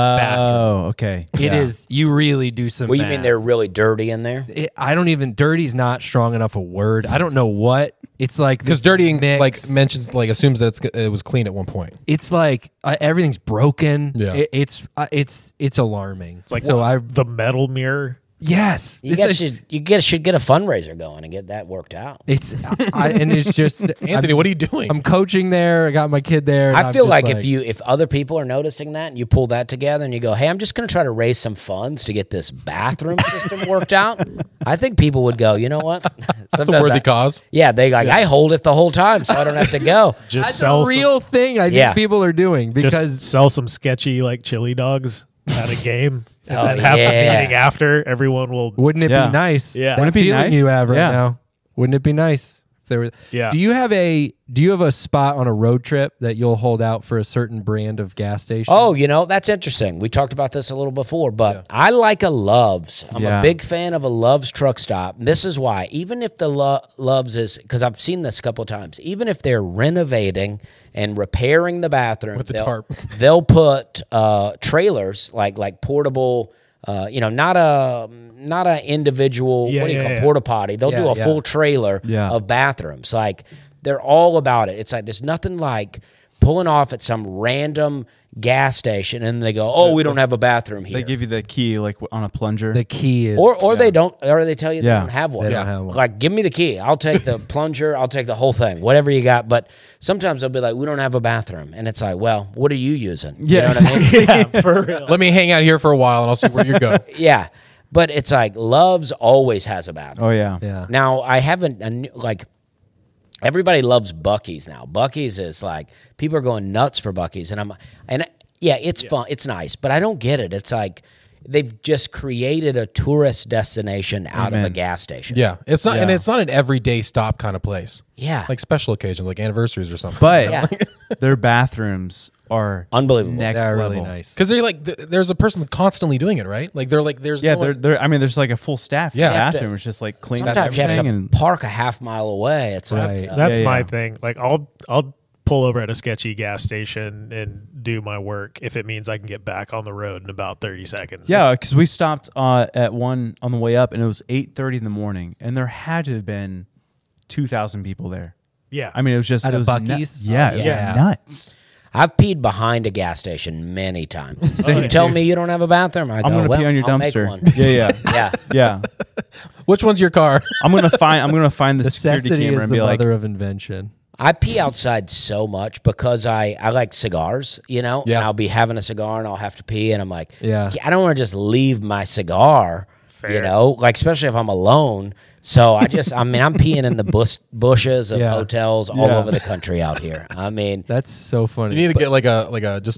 Oh, okay. It is you really do some Well, you mean math. they're really dirty in there? It, I don't even dirty's not strong enough a word. I don't know what. It's like Because this dirtying mix. like mentions like assumes that it's, it was clean at one point. it's like uh, everything's broken. Yeah. It, it's uh, it's it's alarming. It's like so I the metal mirror. yes, You it's guys a- should you get should get a fundraiser going and get that worked out. It's I, and it's just Anthony, I'm, what are you doing? I'm coaching there. I got my kid there. and I I'm feel just like, if you if other people are noticing that and you pull that together and you go, hey, I'm just going to try to raise some funds to get this bathroom system worked out. I think people would go, you know what? That's a worthy cause. Yeah, they like I hold it the whole time, so I don't have to go. Just that's sell a real thing. I think Yeah. people are doing some, because just sell some sketchy like chili dogs at a game, and Oh, then have yeah. a meeting after. Everyone will. wouldn't it Yeah. be nice? Yeah. That Wouldn't it be feeling nice? you have right Yeah. now. Wouldn't it be nice if there was? Yeah. Do you have a Do you have a spot on a road trip that you'll hold out for a certain brand of gas station? Oh, you know, that's interesting. We talked about this a little before, but I like a Love's. I'm Yeah. a big fan of a Love's truck stop. This is why. Even if the Lo- Love's is, because I've seen this a couple of times, even if they're renovating and repairing the bathroom, With the they'll, tarp. they'll put uh, trailers, like like portable, uh, you know, not a not an individual, Yeah, what do you yeah, call yeah. porta potty. They'll Yeah, do a yeah. full trailer Yeah. of bathrooms. Like, they're all about it. It's like there's nothing like pulling off at some random gas station and they go, "Oh, we don't have a bathroom here." They give you the key like w- on a plunger. the key is or or they don't, or they tell you they Yeah. don't have one. They don't have one. Like, give me the key. I'll take the plunger. I'll take the whole thing. Whatever you got. But sometimes they'll be like, "We don't have a bathroom," and it's like, "Well, what are you using?" You Yeah, know what I mean? Yeah, for real. Let me hang out here for a while and I'll see where you go. Yeah. But it's like Love's always has a bathroom. oh yeah. yeah. Now I haven't a new- like everybody loves Buc-ee's now. Buc-ee's is like people are going nuts for Buc-ee's, and I'm and yeah, it's fun, it's nice, but I don't get it. It's like they've just created a tourist destination out of a Amen. gas station. Yeah, it's not, and Yeah. it's not an everyday stop kind of place. Yeah. Like special occasions, like anniversaries or something. But Yeah. their bathrooms are Unbelievable. Next They're level. really nice. Because they're like, th- there's a person constantly doing it, right? Like they're like, there's Yeah, no they're, one- they're. I mean, there's like a full staff Yeah. You have to- bathroom. It's just like clean up Sometimes you have everything to and park a half mile away. It's like uh, That's Yeah, my yeah. thing. Like I'll I'll pull over at a sketchy gas station and do my work if it means I can get back on the road in about thirty seconds. yeah, because we stopped uh, at one on the way up, and it was eight thirty in the morning, and there had to have been two thousand people there. Yeah. I mean, it was just At it a was Buc-ee's? nu- yeah, Oh, it was yeah. nuts. I've peed behind a gas station many times. Same, You tell dude. me you don't have a bathroom, I go, I'm gonna well, pee on your I'll make dumpster. one. Yeah, yeah, Yeah. yeah. Which one's your car? I'm gonna find. I'm gonna find the security Necessity camera is and the be like, mother of invention. I pee outside so much because I, I like cigars, you know? Yeah. And I'll be having a cigar and I'll have to pee and I'm like, Yeah. I don't want to just leave my cigar, you Fair. know? Like, especially if I'm alone. So I just, I mean, I'm peeing in the bush, bushes of Yeah. hotels all Yeah. over the country out here. I mean, That's so funny. You need to get like a like a just a,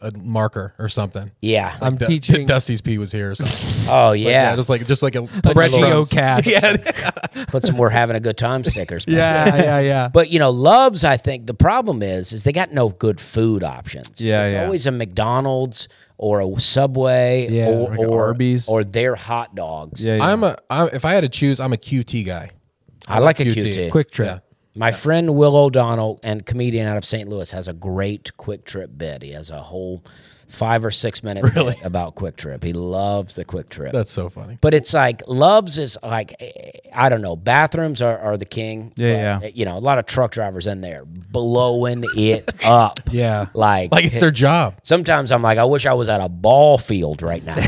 a marker or something. Yeah. I'm Du- teaching Dusty's P was here or something. Oh, Like yeah. that, just like just like a, a breadcrumbs. geocache. Yeah. Put some "we're having a good time" stickers. back yeah, there. yeah, yeah. But you know, Love's, I think the problem is, is they got no good food options. Yeah, it's yeah. always a McDonald's or a Subway Yeah. or, Like or Arby's. or their hot dogs. Yeah, yeah. I'm a. I'm, if I had to choose, I'm a Q T guy. I like a Q T. Quick Trip. Yeah. My friend Will O'Donnell, and comedian out of Saint Louis, has a great Quick Trip bit. He has a whole five or six minute Really? bit about Quick Trip. He loves the Quick Trip. That's so funny. But it's like Love's is like eh, I don't know. Bathrooms are, are the king. Yeah, but, yeah. eh, You know, a lot of truck drivers in there blowing it up. Yeah. Like, Like it's their job. sometimes I'm like, I wish I was at a ball field right now.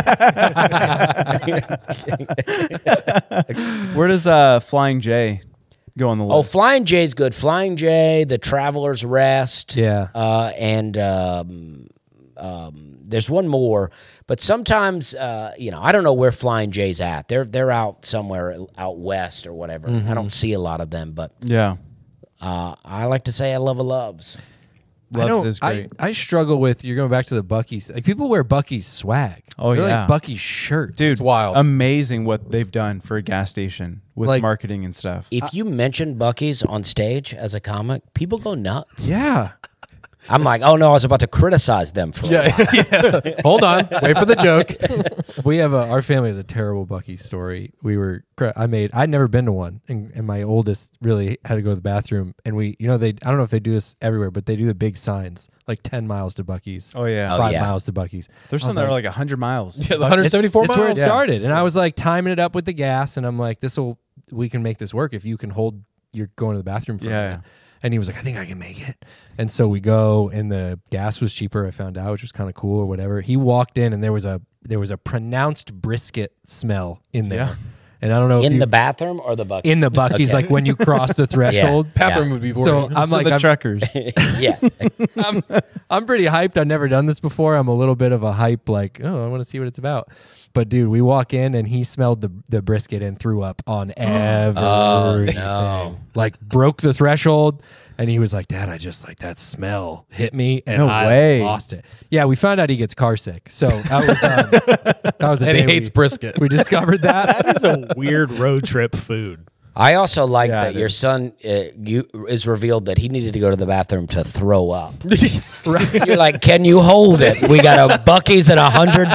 Where does uh, Flying J go on the Oh, list? Flying J's good. Flying J, the Traveler's Rest. Yeah. Uh, and um, um, there's one more, but sometimes uh, you know I don't know where Flying J's at. They're they're out somewhere out west or whatever. I don't see a lot of them, but yeah. uh, I like to say I love a Loves. I Loves don't. is I, great. I struggle with. You're going back to the Buc-ee's. Like people wear Buc-ee's swag. Oh, They're yeah. like Buc-ee's shirt. Dude, It's wild. Amazing what they've done for a gas station with Like- marketing and stuff. If you mention Buc-ee's on stage as a comic, people go nuts. Yeah. I'm like, oh no, I was about to criticize them for a while. Hold on. Wait for the joke. We have a. Our family has a terrible Buc-ee's story. We were. I made. I'd never been to one, and, and my oldest really had to go to the bathroom. And we, you know, they. I don't know if they do this everywhere, but they do the big signs, like ten miles to Buc-ee's. Oh, yeah. Oh, Five yeah. miles to Buc-ee's. There's I was some that are like one hundred miles. Yeah, the one hundred seventy-four it's, miles. It's where it Yeah. started, and I was like timing it up with the gas, and I'm like, this will. We can make this work if you can hold. You're going to the bathroom for. Yeah, a minute. And he was like, I think I can make it. And so we go, and the gas was cheaper. I found out, which was kind of cool or whatever. He walked in, and there was a there was a pronounced brisket smell in there. Yeah. And I don't know if In you, the bathroom or the Buc-ee's? in the Buc-ee's, like when you cross the threshold. Bathroom would be boring. So I'm So like, the I'm, truckers. yeah. I'm, I'm pretty hyped. I've never done this before. I'm a little bit of a hype, like, oh, I want to see what it's about. But dude, we walk in and he smelled the, the brisket and threw up on everything. Oh, no. Like broke the threshold. And he was like, Dad, I just like that smell hit me and No I way. lost it. Yeah, we found out he gets car sick. So that was um, that was the And he day hates we, brisket. we discovered that. That's a weird road trip food. I also like Yeah, that it your is. son uh, you, is revealed that he needed to go to the bathroom to throw up. You're like, can you hold it? We got a Buc-ee's at one hundred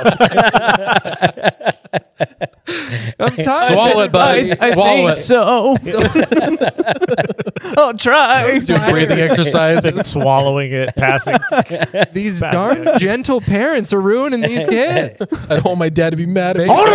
miles. I'm tired. Swallow it, buddy. Swallow it. so. I'll try. Doing breathing exercises. Swallowing it, passing. These Passing darn out. gentle parents are ruining these kids. I don't want my dad to be mad at me. Hold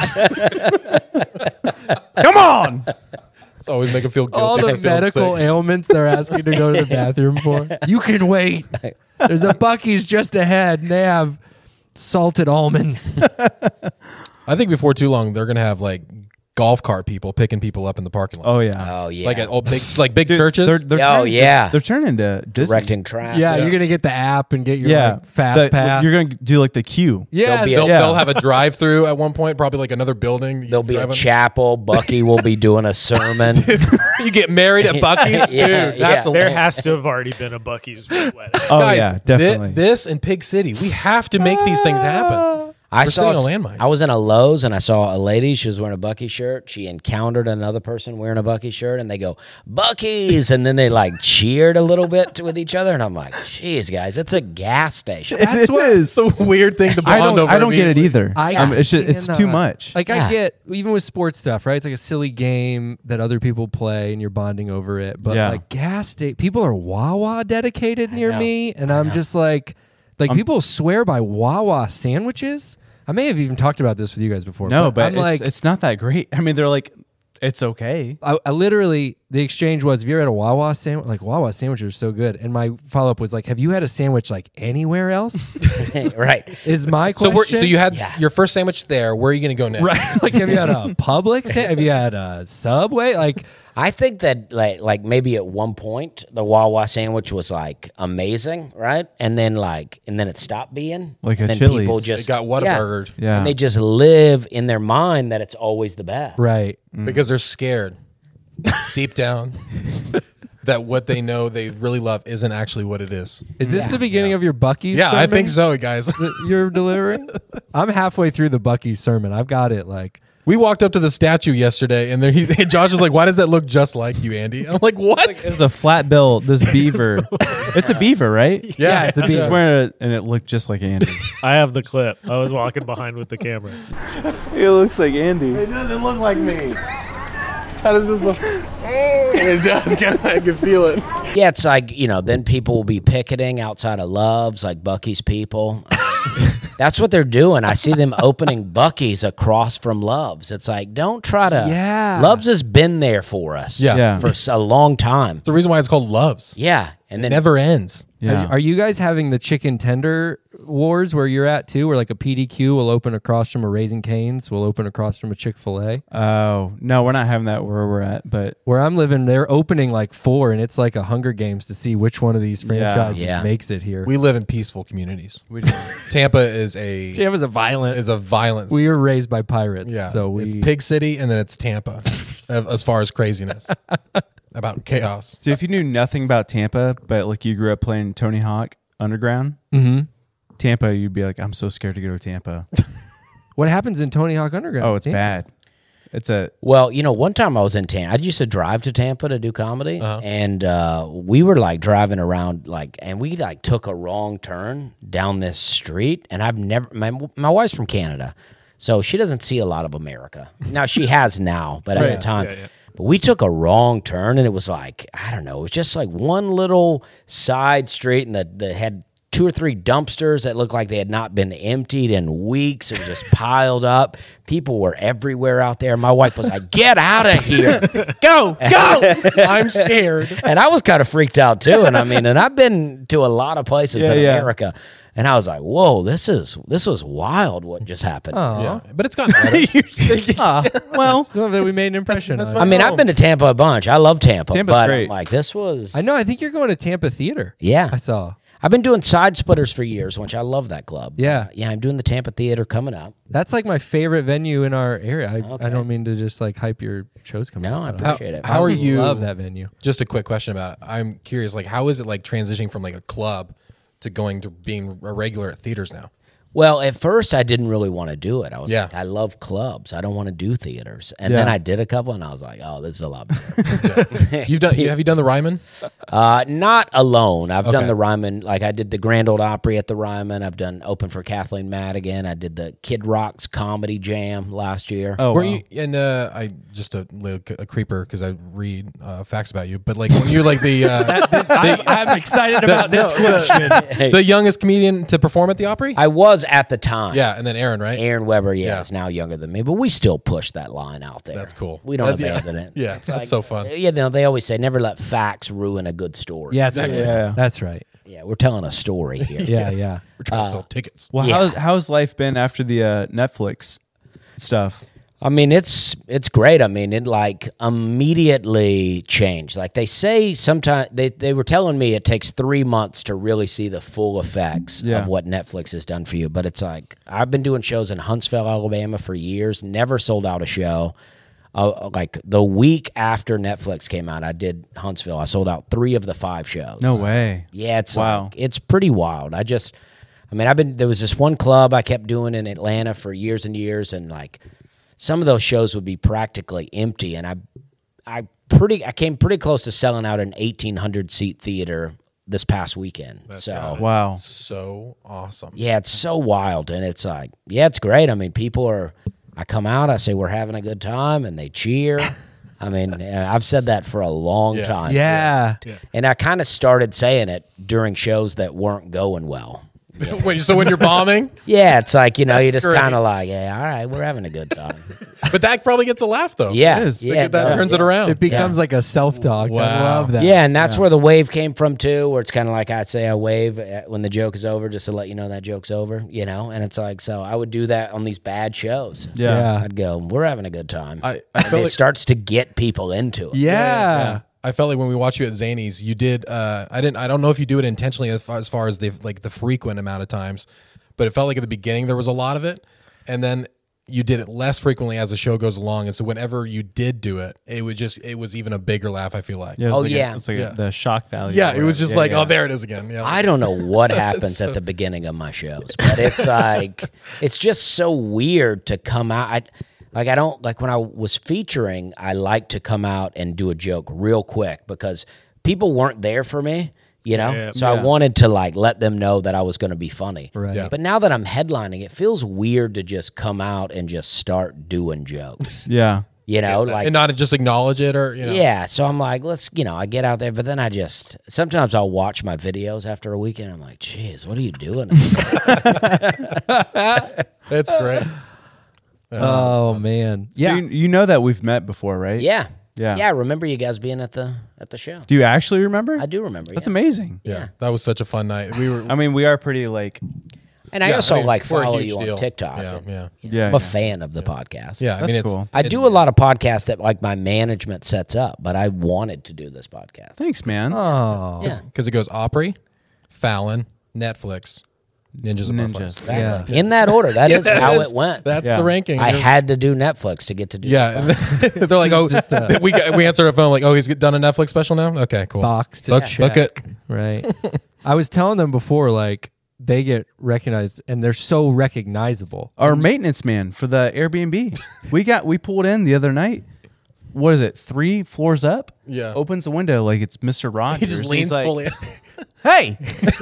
it! Come on! It's always make him feel guilty. All for the feeling medical sick. ailments they're asking to go to the bathroom for. You can wait. There's a Buc-ee's just ahead, and they have salted almonds. I think before too long they're gonna have like golf cart people picking people up in the parking lot. Oh, yeah. Oh, yeah. Like at all big, like big Dude, churches. They're, they're Oh, turning- yeah. They're, they're turning into Disney. Directing traffic. Yeah, you're gonna get the app and get your Yeah. like, fast The- pass. You're going to do like the queue. yeah, be a- they'll, Yeah. they'll have a drive-through at one point, probably like another building. You There'll be a drive in. chapel. Bucky will be doing a sermon. You get married at Buc-ee's, Yeah, dude. That's yeah. a There has to have already been a Buc-ee's wedding. Oh, Guys, yeah, thi- definitely. this and Pig City, we have to make these things happen. I We're saw setting a landmine. I was in a Lowe's and I saw a lady. She was wearing a Bucky shirt. She encountered another person wearing a Bucky shirt, and they go Bucky's, and then they like cheered a little bit with each other. And I'm like, "Jeez, guys, it's a gas station." That's It is. It's a weird thing to I bond don't, over. I don't get it immediately. either. I Um, it's, just, it's can, too uh, much. Like Yeah. I get even with sports stuff, right? It's like a silly game that other people play and you're bonding over it. But Yeah. like gas station, people are Wawa dedicated near know. me, and I'm just like, like people swear by Wawa sandwiches. I may have even talked about this with you guys before. no, but I'm it's, like, it's not that great. I mean, they're like, it's okay. I, I literally the exchange was, have you ever had a Wawa sandwich? Like Wawa sandwiches are so good. And my follow up was like, have you had a sandwich like anywhere else? Right. Is my So, question. we're, so you had Yeah. your first sandwich there. Where are you going to go next? right? Like, have you had a Publix? sa- Have you had a Subway? Like. I think that like like maybe at one point the Wawa sandwich was like amazing, right? And then like and then it stopped being Like and a then Chili's. people It just got Whataburgered Yeah. And they just live in their mind that it's always the best. Right. because they're scared deep down. that what they know they really love isn't actually what it is. Is this the beginning of your Buc-ee's Yeah, sermon I think so, guys. that you're delivering? I'm halfway through the Buc-ee's sermon. I've got it like. We walked up to the statue yesterday, and there he, Josh is like, "Why does that look just like you, Andy?" And I'm like, "What?" It's a flat bill. This beaver. It's a beaver, right? Yeah, it's a I'm just beaver. wearing it, and it looked just like Andy. I have the clip. I was walking behind with the camera. It looks like Andy. It doesn't look like me. How does this look? It does. Kind of, I can feel it. Yeah, it's like, you know, then people will be picketing outside of Love's, like Buc-ee's people. That's what they're doing. I see them opening Buc-ee's across from Love's. It's like, don't try to. Yeah. Love's has been there for us. Yeah. Yeah. For s- a long time. It's the reason why it's called Loves. Yeah, and It then never ends. Yeah. Are, are you guys having the chicken tender wars where you're at too, where like a P D Q will open across from a Raising Cane's, will open across from a Chick-fil-A? Oh no, we're not having that where we're at, but Where I'm living, they're opening like four, and it's like a Hunger Games to see which one of these franchises Yeah. makes it here. We live in peaceful communities. we do. Tampa is a See, it was a violent. is a violent. We were raised by pirates, yeah, so we. it's Pig City, and then it's Tampa, as as far as craziness about chaos. So if you knew nothing about Tampa, but like you grew up playing Tony Hawk Underground, hmm Tampa, you'd be like, I'm so scared to go to Tampa. What happens in Tony Hawk Underground? Oh, it's Yeah. bad. It's a Well, you know, one time I was in Tampa. I used to drive to Tampa to do comedy, Uh-huh. and uh, we were like driving around, like, and we like took a wrong turn down this street, and I've never. My my wife's from Canada, so she doesn't see a lot of America. Now she has now, but at the time. Yeah, yeah. But we took a wrong turn, and it was like, I don't know, it was just like one little side street, and that that had two or three dumpsters that looked like they had not been emptied in weeks. It was just piled up. People were everywhere out there. My wife was like, get out of here. Go, go. I'm scared. And I was kind of freaked out too. And I mean, and I've been to a lot of places Yeah, in yeah. America. And I was like, whoa, this is this was wild what just happened. Oh, Yeah, but it's gotten better. well. some of it we made an impression. on. I mean, I've been to Tampa a bunch. I love Tampa. Tampa's but great. I'm like, this was. I know. I think you're going to Tampa Theater. Yeah. I saw. I've been doing Side Splitters for years, which I love that club. Yeah. Uh, yeah, I'm doing the Tampa Theater coming up. That's like my favorite venue in our area. I, Okay. I don't mean to just like hype your shows coming No, up. I but appreciate it. How are you? Love that venue. Just a quick question about it. I'm curious, like, how is it like transitioning from like a club to going to being a regular at theaters now? Well, at first I didn't really want to do it. I was Yeah. like, I love clubs. I don't want to do theaters. And Yeah. then I did a couple, and I was like, oh, this is a lot better. You've done? You, have you done the Ryman? uh, not alone. I've Okay. done the Ryman. Like I did the Grand Old Opry at the Ryman. I've done Open for Kathleen Madigan. I did the Kid Rock's Comedy Jam last year. Oh, Were wow. you? And uh, I just a, a creeper because I read uh, facts about you. But like when you're like the uh, I, I'm excited about this question. the youngest comedian to perform at the Opry. I was at the time. Yeah, and then Aaron, right? Aaron Weber, yeah, Yeah. is now younger than me, but we still push that line out there. That's cool. We don't That's- yeah. abandon it. Yeah, It's that's so fun. You know, they always say never let facts ruin a good story. Yeah, that's Exactly. right. Yeah. That's right. Yeah, we're telling a story here. Yeah, yeah. We're trying to sell tickets. Well, Yeah. how's how's life been after the uh, Netflix stuff? I mean, it's it's great. I mean, it like immediately changed. Like they say sometimes they, they were telling me it takes three months to really see the full effects Yeah. of what Netflix has done for you. But it's like I've been doing shows in Huntsville, Alabama for years, never sold out a show. Uh, like the week after Netflix came out, I did Huntsville. I sold out three of the five shows. No way. Yeah, it's Wow. like, it's pretty wild. I just, I mean, I've been there was this one club I kept doing in Atlanta for years and years, and like some of those shows would be practically empty, and I, I pretty, I came pretty close to selling out an eighteen hundred seat theater this past weekend. so Wow. So awesome. yeah, it's so wild, and it's like, yeah, it's great. I mean, people are. I come out, I say we're having a good time, and they cheer. I mean, uh, I've said that for a long Yeah. time. Yeah. And I kind of started saying it during shows that weren't going well. Wait, so when you're bombing, Yeah, it's like, you know, you That's just great. kind of like, yeah, all right, we're having a good time. but that probably gets a laugh though. Yeah. is. yeah, That, that does, turns yeah. it around. It becomes like a self-talk. I Wow. love that. Yeah, and that's where the wave came from too, where it's kind of like I say I wave at- when the joke is over just to let you know that joke's over, you know? And it's like, so I would do that on these bad shows. Yeah. Yeah. I'd go, we're having a good time. I, I and feel it like starts to get people into it. Yeah. I felt like when we watched you at Zany's, you did. Uh, I didn't. I don't know if you do it intentionally as far as, far as the like the frequent amount of times, but it felt like at the beginning there was a lot of it, and then you did it less frequently as the show goes along, and so whenever you did do it, it was just it was even a bigger laugh. I feel like. Yeah, it was Oh, like yeah. a, it's like Yeah. a, the shock value. Yeah, or it was whatever. just Yeah, like, yeah. oh, there it is again. Yeah. I don't know what happens at the beginning of my shows, but it's like it's just so weird to come out. I, like I don't like when I was featuring. I like to come out and do a joke real quick because people weren't there for me, you know. Yeah. so I Yeah. wanted to like let them know that I was going to be funny. Right. Yeah. But now that I'm headlining, it feels weird to just come out and just start doing jokes. Yeah. You know, like and not just acknowledge it or you know. yeah, so I'm like, let's, you know, I get out there, but then I just, sometimes I'll watch my videos after a weekend. I'm like, geez, what are you doing? That's great. Oh man. So Yeah. you, you know that we've met before, right? yeah. Yeah. Yeah, I remember you guys being at the at the show. Do you actually remember? I do remember. That's yeah. amazing. Yeah, that was such a fun night. We were. I mean, we are pretty like. And I yeah, also I mean, like we're a follow huge you deal. on TikTok. Yeah, and, yeah, you know, Yeah, I'm a yeah. fan of the podcast. yeah. I That's mean, it's cool. I do a lot of podcasts that like my management sets up, but I wanted to do this podcast. Thanks, man. Oh. Yeah. because it goes Opry, Fallon, Netflix, Ninjas and Ninjas. Butterflies. Yeah. In that order, that is That how is- it went. That's Yeah. the ranking. I had to do Netflix to get to do Yeah, they're like, oh, Just, uh, we got, we answered our phone like, oh, he's done a Netflix special now. Okay, cool. Box to Book, check. book it. Right. I was telling them before, like they get recognized and they're so recognizable. Our maintenance man for the Airbnb. we got we pulled in the other night. What is it? Three floors up. Yeah. Opens the window like it's Mister Rogers. He just He's leans like, fully. Hey,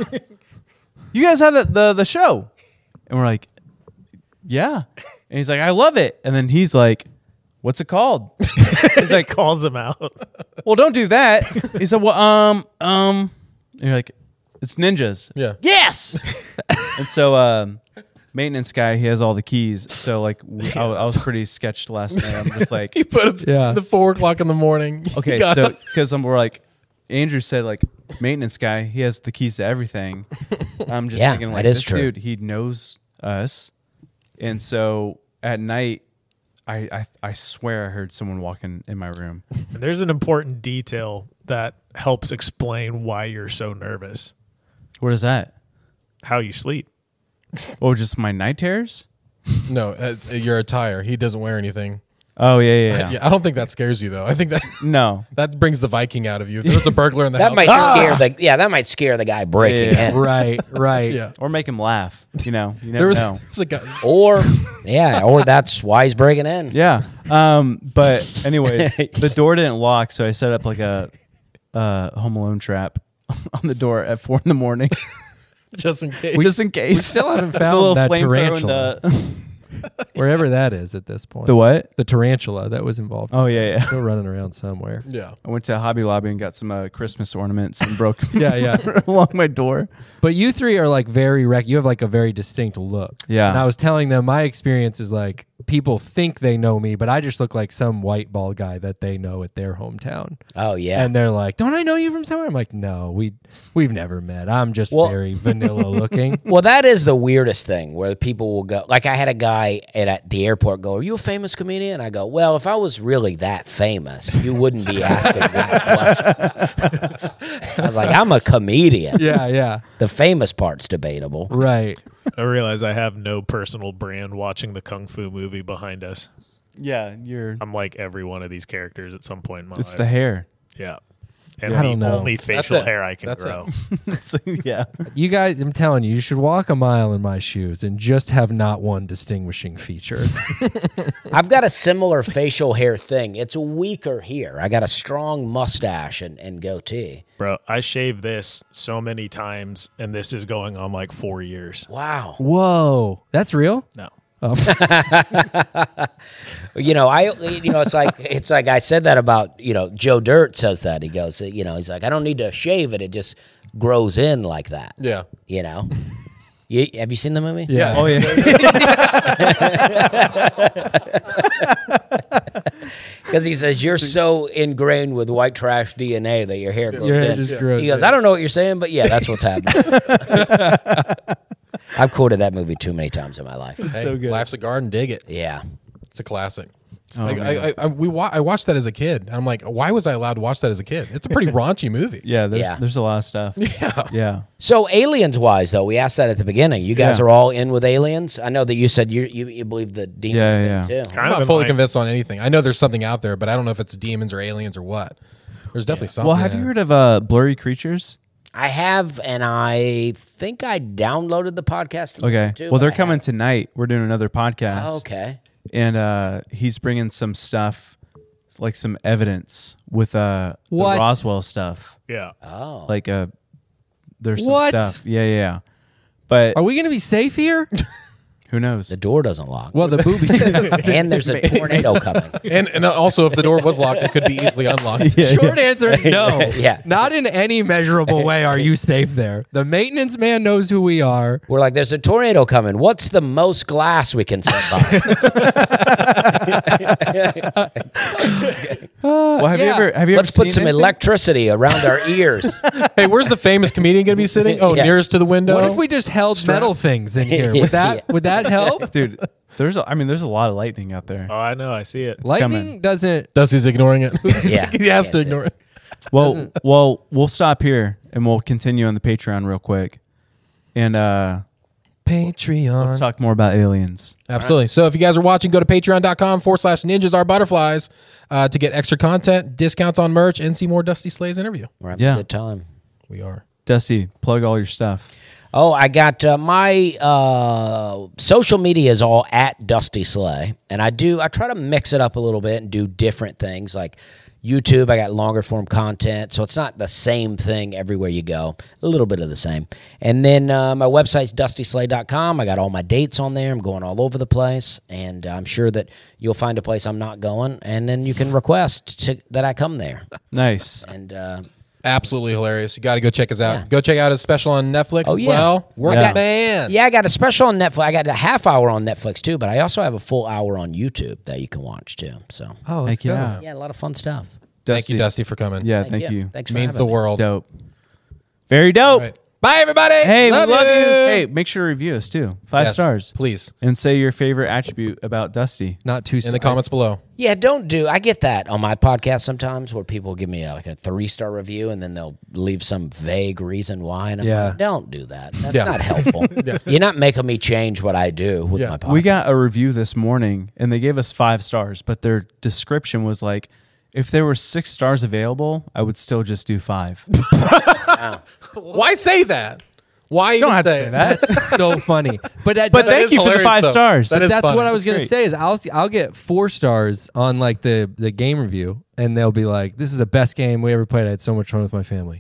you guys have the, the the show, and we're like, yeah. And he's like, I love it. And then he's like, what's it called? He's like, Calls him out. well, don't do that. He said, well, um, um, and you're like, it's ninjas. Yeah. Yes. And so, um, maintenance guy, he has all the keys. So like, we, I, I was pretty sketched last night. I'm just like, He put up Yeah. the four o'clock in the morning. He okay, got so up. because we're like, Andrew said like, maintenance guy, he has the keys to everything. I'm just Yeah, thinking like, that is this true. dude, he knows us, and so at night, I, I I swear I heard someone walking in my room. And there's an important detail that helps explain why you're so nervous. What is that? How you sleep. Oh, just my night terrors? No, it's, your attire. He doesn't wear anything. Oh yeah, yeah, yeah. Yeah, I don't think that scares you though. I think that No, that brings the Viking out of you. If there's a burglar in the That house. might Ah! scare the yeah, that might scare the guy breaking Yeah. in. Right, right. Yeah. or make him laugh. You know, you There never was, know. there was a guy. Or yeah, or that's why he's breaking in. Yeah. Um. But anyways, the door didn't lock, so I set up like a uh, Home Alone trap on the door at four in the morning, Just in case. just in case. We still haven't The found little that flamethrower and tarantula. The, Wherever that is at this point. the what? The tarantula that was involved. Oh yeah, yeah. Still running around somewhere. yeah. I went to Hobby Lobby and got some uh, Christmas ornaments and broke Yeah, yeah. along my door. But you three are like very rec. You have like a very distinct look. Yeah. And I was telling them my experience is like people think they know me, but I just look like some white bald guy that they know at their hometown. Oh yeah. And they're like, "Don't I know you from somewhere?" I'm like, "No, we we've never met. I'm just Well- very vanilla looking." Well, that is the weirdest thing where people will go. Like, I had a guy at, at the airport go, "Are you a famous comedian?" I go, "Well, if I was really that famous, you wouldn't be asking that question." I was like, "I'm a comedian. Yeah, yeah. The famous part's debatable." Right. I realize I have no personal brand watching the Kung Fu movie behind us. Yeah, you're. I'm like every one of these characters at some point in my It's life. the hair. Yeah. And I the don't know. only That's facial it. hair I can That's grow. Yeah. You guys, I'm telling you, you should walk a mile in my shoes and just have not one distinguishing feature. I've got a similar facial hair thing. It's weaker here. I got a strong mustache and, and goatee. Bro, I shaved this so many times, and this is going on like four years. Wow. Whoa, that's real? No. You know, I you know, it's like it's like I said that about, you know, Joe Dirt says that. He goes, you know, he's like, I don't need to shave it. It just grows in like that. Yeah. You know? You, have you seen the movie? Yeah. Oh yeah. Because he says, you're so ingrained with white trash D N A that your hair grows Your hair in. just grows He goes, in. I don't know what you're saying, but yeah, that's what's happening. I've quoted that movie too many times in my life. Hey, so good. Life's a garden. Dig it. Yeah. It's a classic. Oh, Like, man. I, I, I, we wa- I watched that as a kid. And I'm like, why was I allowed to watch that as a kid? It's a pretty raunchy movie. yeah, there's Yeah. there's a lot of stuff. Yeah. Yeah. So aliens wise, though, we asked that at the beginning. You guys Yeah. are all in with aliens. I know that you said you you, you believe the demons Yeah, thing, yeah. too. Kind I'm of not in fully line. convinced on anything. I know there's something out there, but I don't know if it's demons or aliens or what. There's definitely something. Well, have you heard of uh, Blurry Creatures? I have, and I think I downloaded the podcast. to Okay. listen to, Well, but they're I coming haven't. tonight. We're doing another podcast. Oh, okay. And uh, he's bringing some stuff, like some evidence with uh, the What? Roswell stuff. Yeah. Oh. Like uh, there's some What? stuff. Yeah, yeah, yeah. But Are we going to be safe here? who knows? The door doesn't lock. Well, the boobies. And there's a tornado coming. And, and also, if the door was locked, it could be easily unlocked. Short answer, no. Yeah. Not in any measurable way are you safe there. The maintenance man knows who we are. We're like, there's a tornado coming. What's the most glass we can set by? Well, have you Yeah. ever have you Let's ever put seen some anything? electricity around our ears. Hey, where's the famous comedian going to be sitting? Oh, Yeah. nearest to the window. What if we just held metal things in here? Would that Yeah. would that help? Dude, there's a, I mean there's a lot of lightning out there. Oh, I know. I see it. Lightning coming. doesn't. Dusty's ignoring it. Yeah. he has to Can't ignore it. Well, well, we'll stop here and we'll continue on the Patreon real quick. And uh Patreon. let's talk more about aliens. Absolutely. So if you guys are watching, go to patreon.com forward slash ninjas are butterflies uh, to get extra content, discounts on merch, and see more Dusty Slay's interview. We're having Yeah. a good time. We are. Dusty, plug all your stuff. Oh, I got uh, my uh, social media is all at Dusty Slay, and I do I try to mix it up a little bit and do different things like YouTube. I got longer form content, so it's not the same thing everywhere you go. A little bit of the same, and then uh, my website's dusty slay dot com. I got all my dates on there. I'm going all over the place, and I'm sure that you'll find a place I'm not going, and then you can request to, that I come there. Nice. And uh, Absolutely hilarious. You got to go check us out. Yeah. Go check out his special on Netflix Oh, as yeah. well. Work Yeah. it, man. yeah, I got a special on Netflix. I got a half hour on Netflix too, but I also have a full hour on YouTube that you can watch too. So Oh, Heck let's go. yeah. yeah, a lot of fun stuff. Thank you, Dusty, for coming. Yeah, thank, you. Thanks for Means having the me. world. Dope. Very dope. All right. Bye, everybody. Hey, love we love you. you. Hey, make sure to review us too. Five Yes, stars. please. And say your favorite attribute about Dusty. Not too. In the comments below. Yeah, don't do. I get that on my podcast sometimes where people give me a, like a three star review and then they'll leave some vague reason why, and I'm Yeah. like, don't do that. That's Yeah. not helpful. You're not making me change what I do with Yeah. my podcast. We got a review this morning and they gave us five stars, but their description was like, if there were six stars available, I would still just do five. Why say that? Why You even don't have to say say it? that. That's so funny. But that, But that- thank is you for the hilarious, five though. stars. That is that's funny. what I was gonna great. say. Is I'll I'll get four stars on like the the game review, and they'll be like, "This is the best game we ever played. I had so much fun with my family."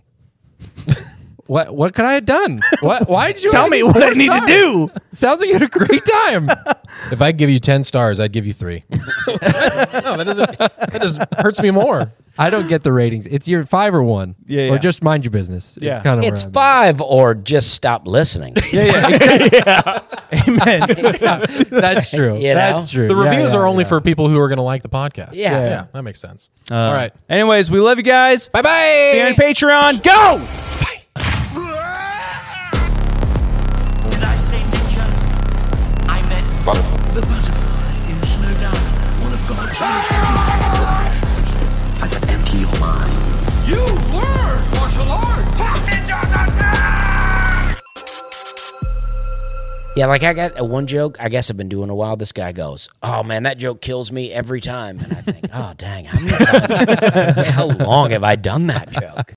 What what could I have done? What? Why did you Tell only me give what four I need to stars? do. Sounds like you had a great time. If I give you ten stars, I'd give you three. no, that doesn't. That just hurts me more. I don't get the ratings. It's your five or one, Yeah, or yeah. just mind your business. Yeah. It's kind of It's five or just stop listening. Yeah, yeah. Exactly. yeah. Amen. That's true. You know? That's true. The Yeah, reviews yeah, are only yeah. for people who are going to like the podcast. Yeah. yeah, Yeah. that makes sense. Uh, All right. Anyways, we love you guys. Bye bye. See you on Patreon. Go! Did I say ninja? I meant butterfly. The butterfly is no doubt one of God's most beautiful creations. Does it empty your mind? You learn martial arts! Ninjas attack! Yeah, like I got a one joke I guess I've been doing a while. This guy goes, "Oh man, that joke kills me every time." And I think, "Oh dang, how, many times, how long have I done that joke?"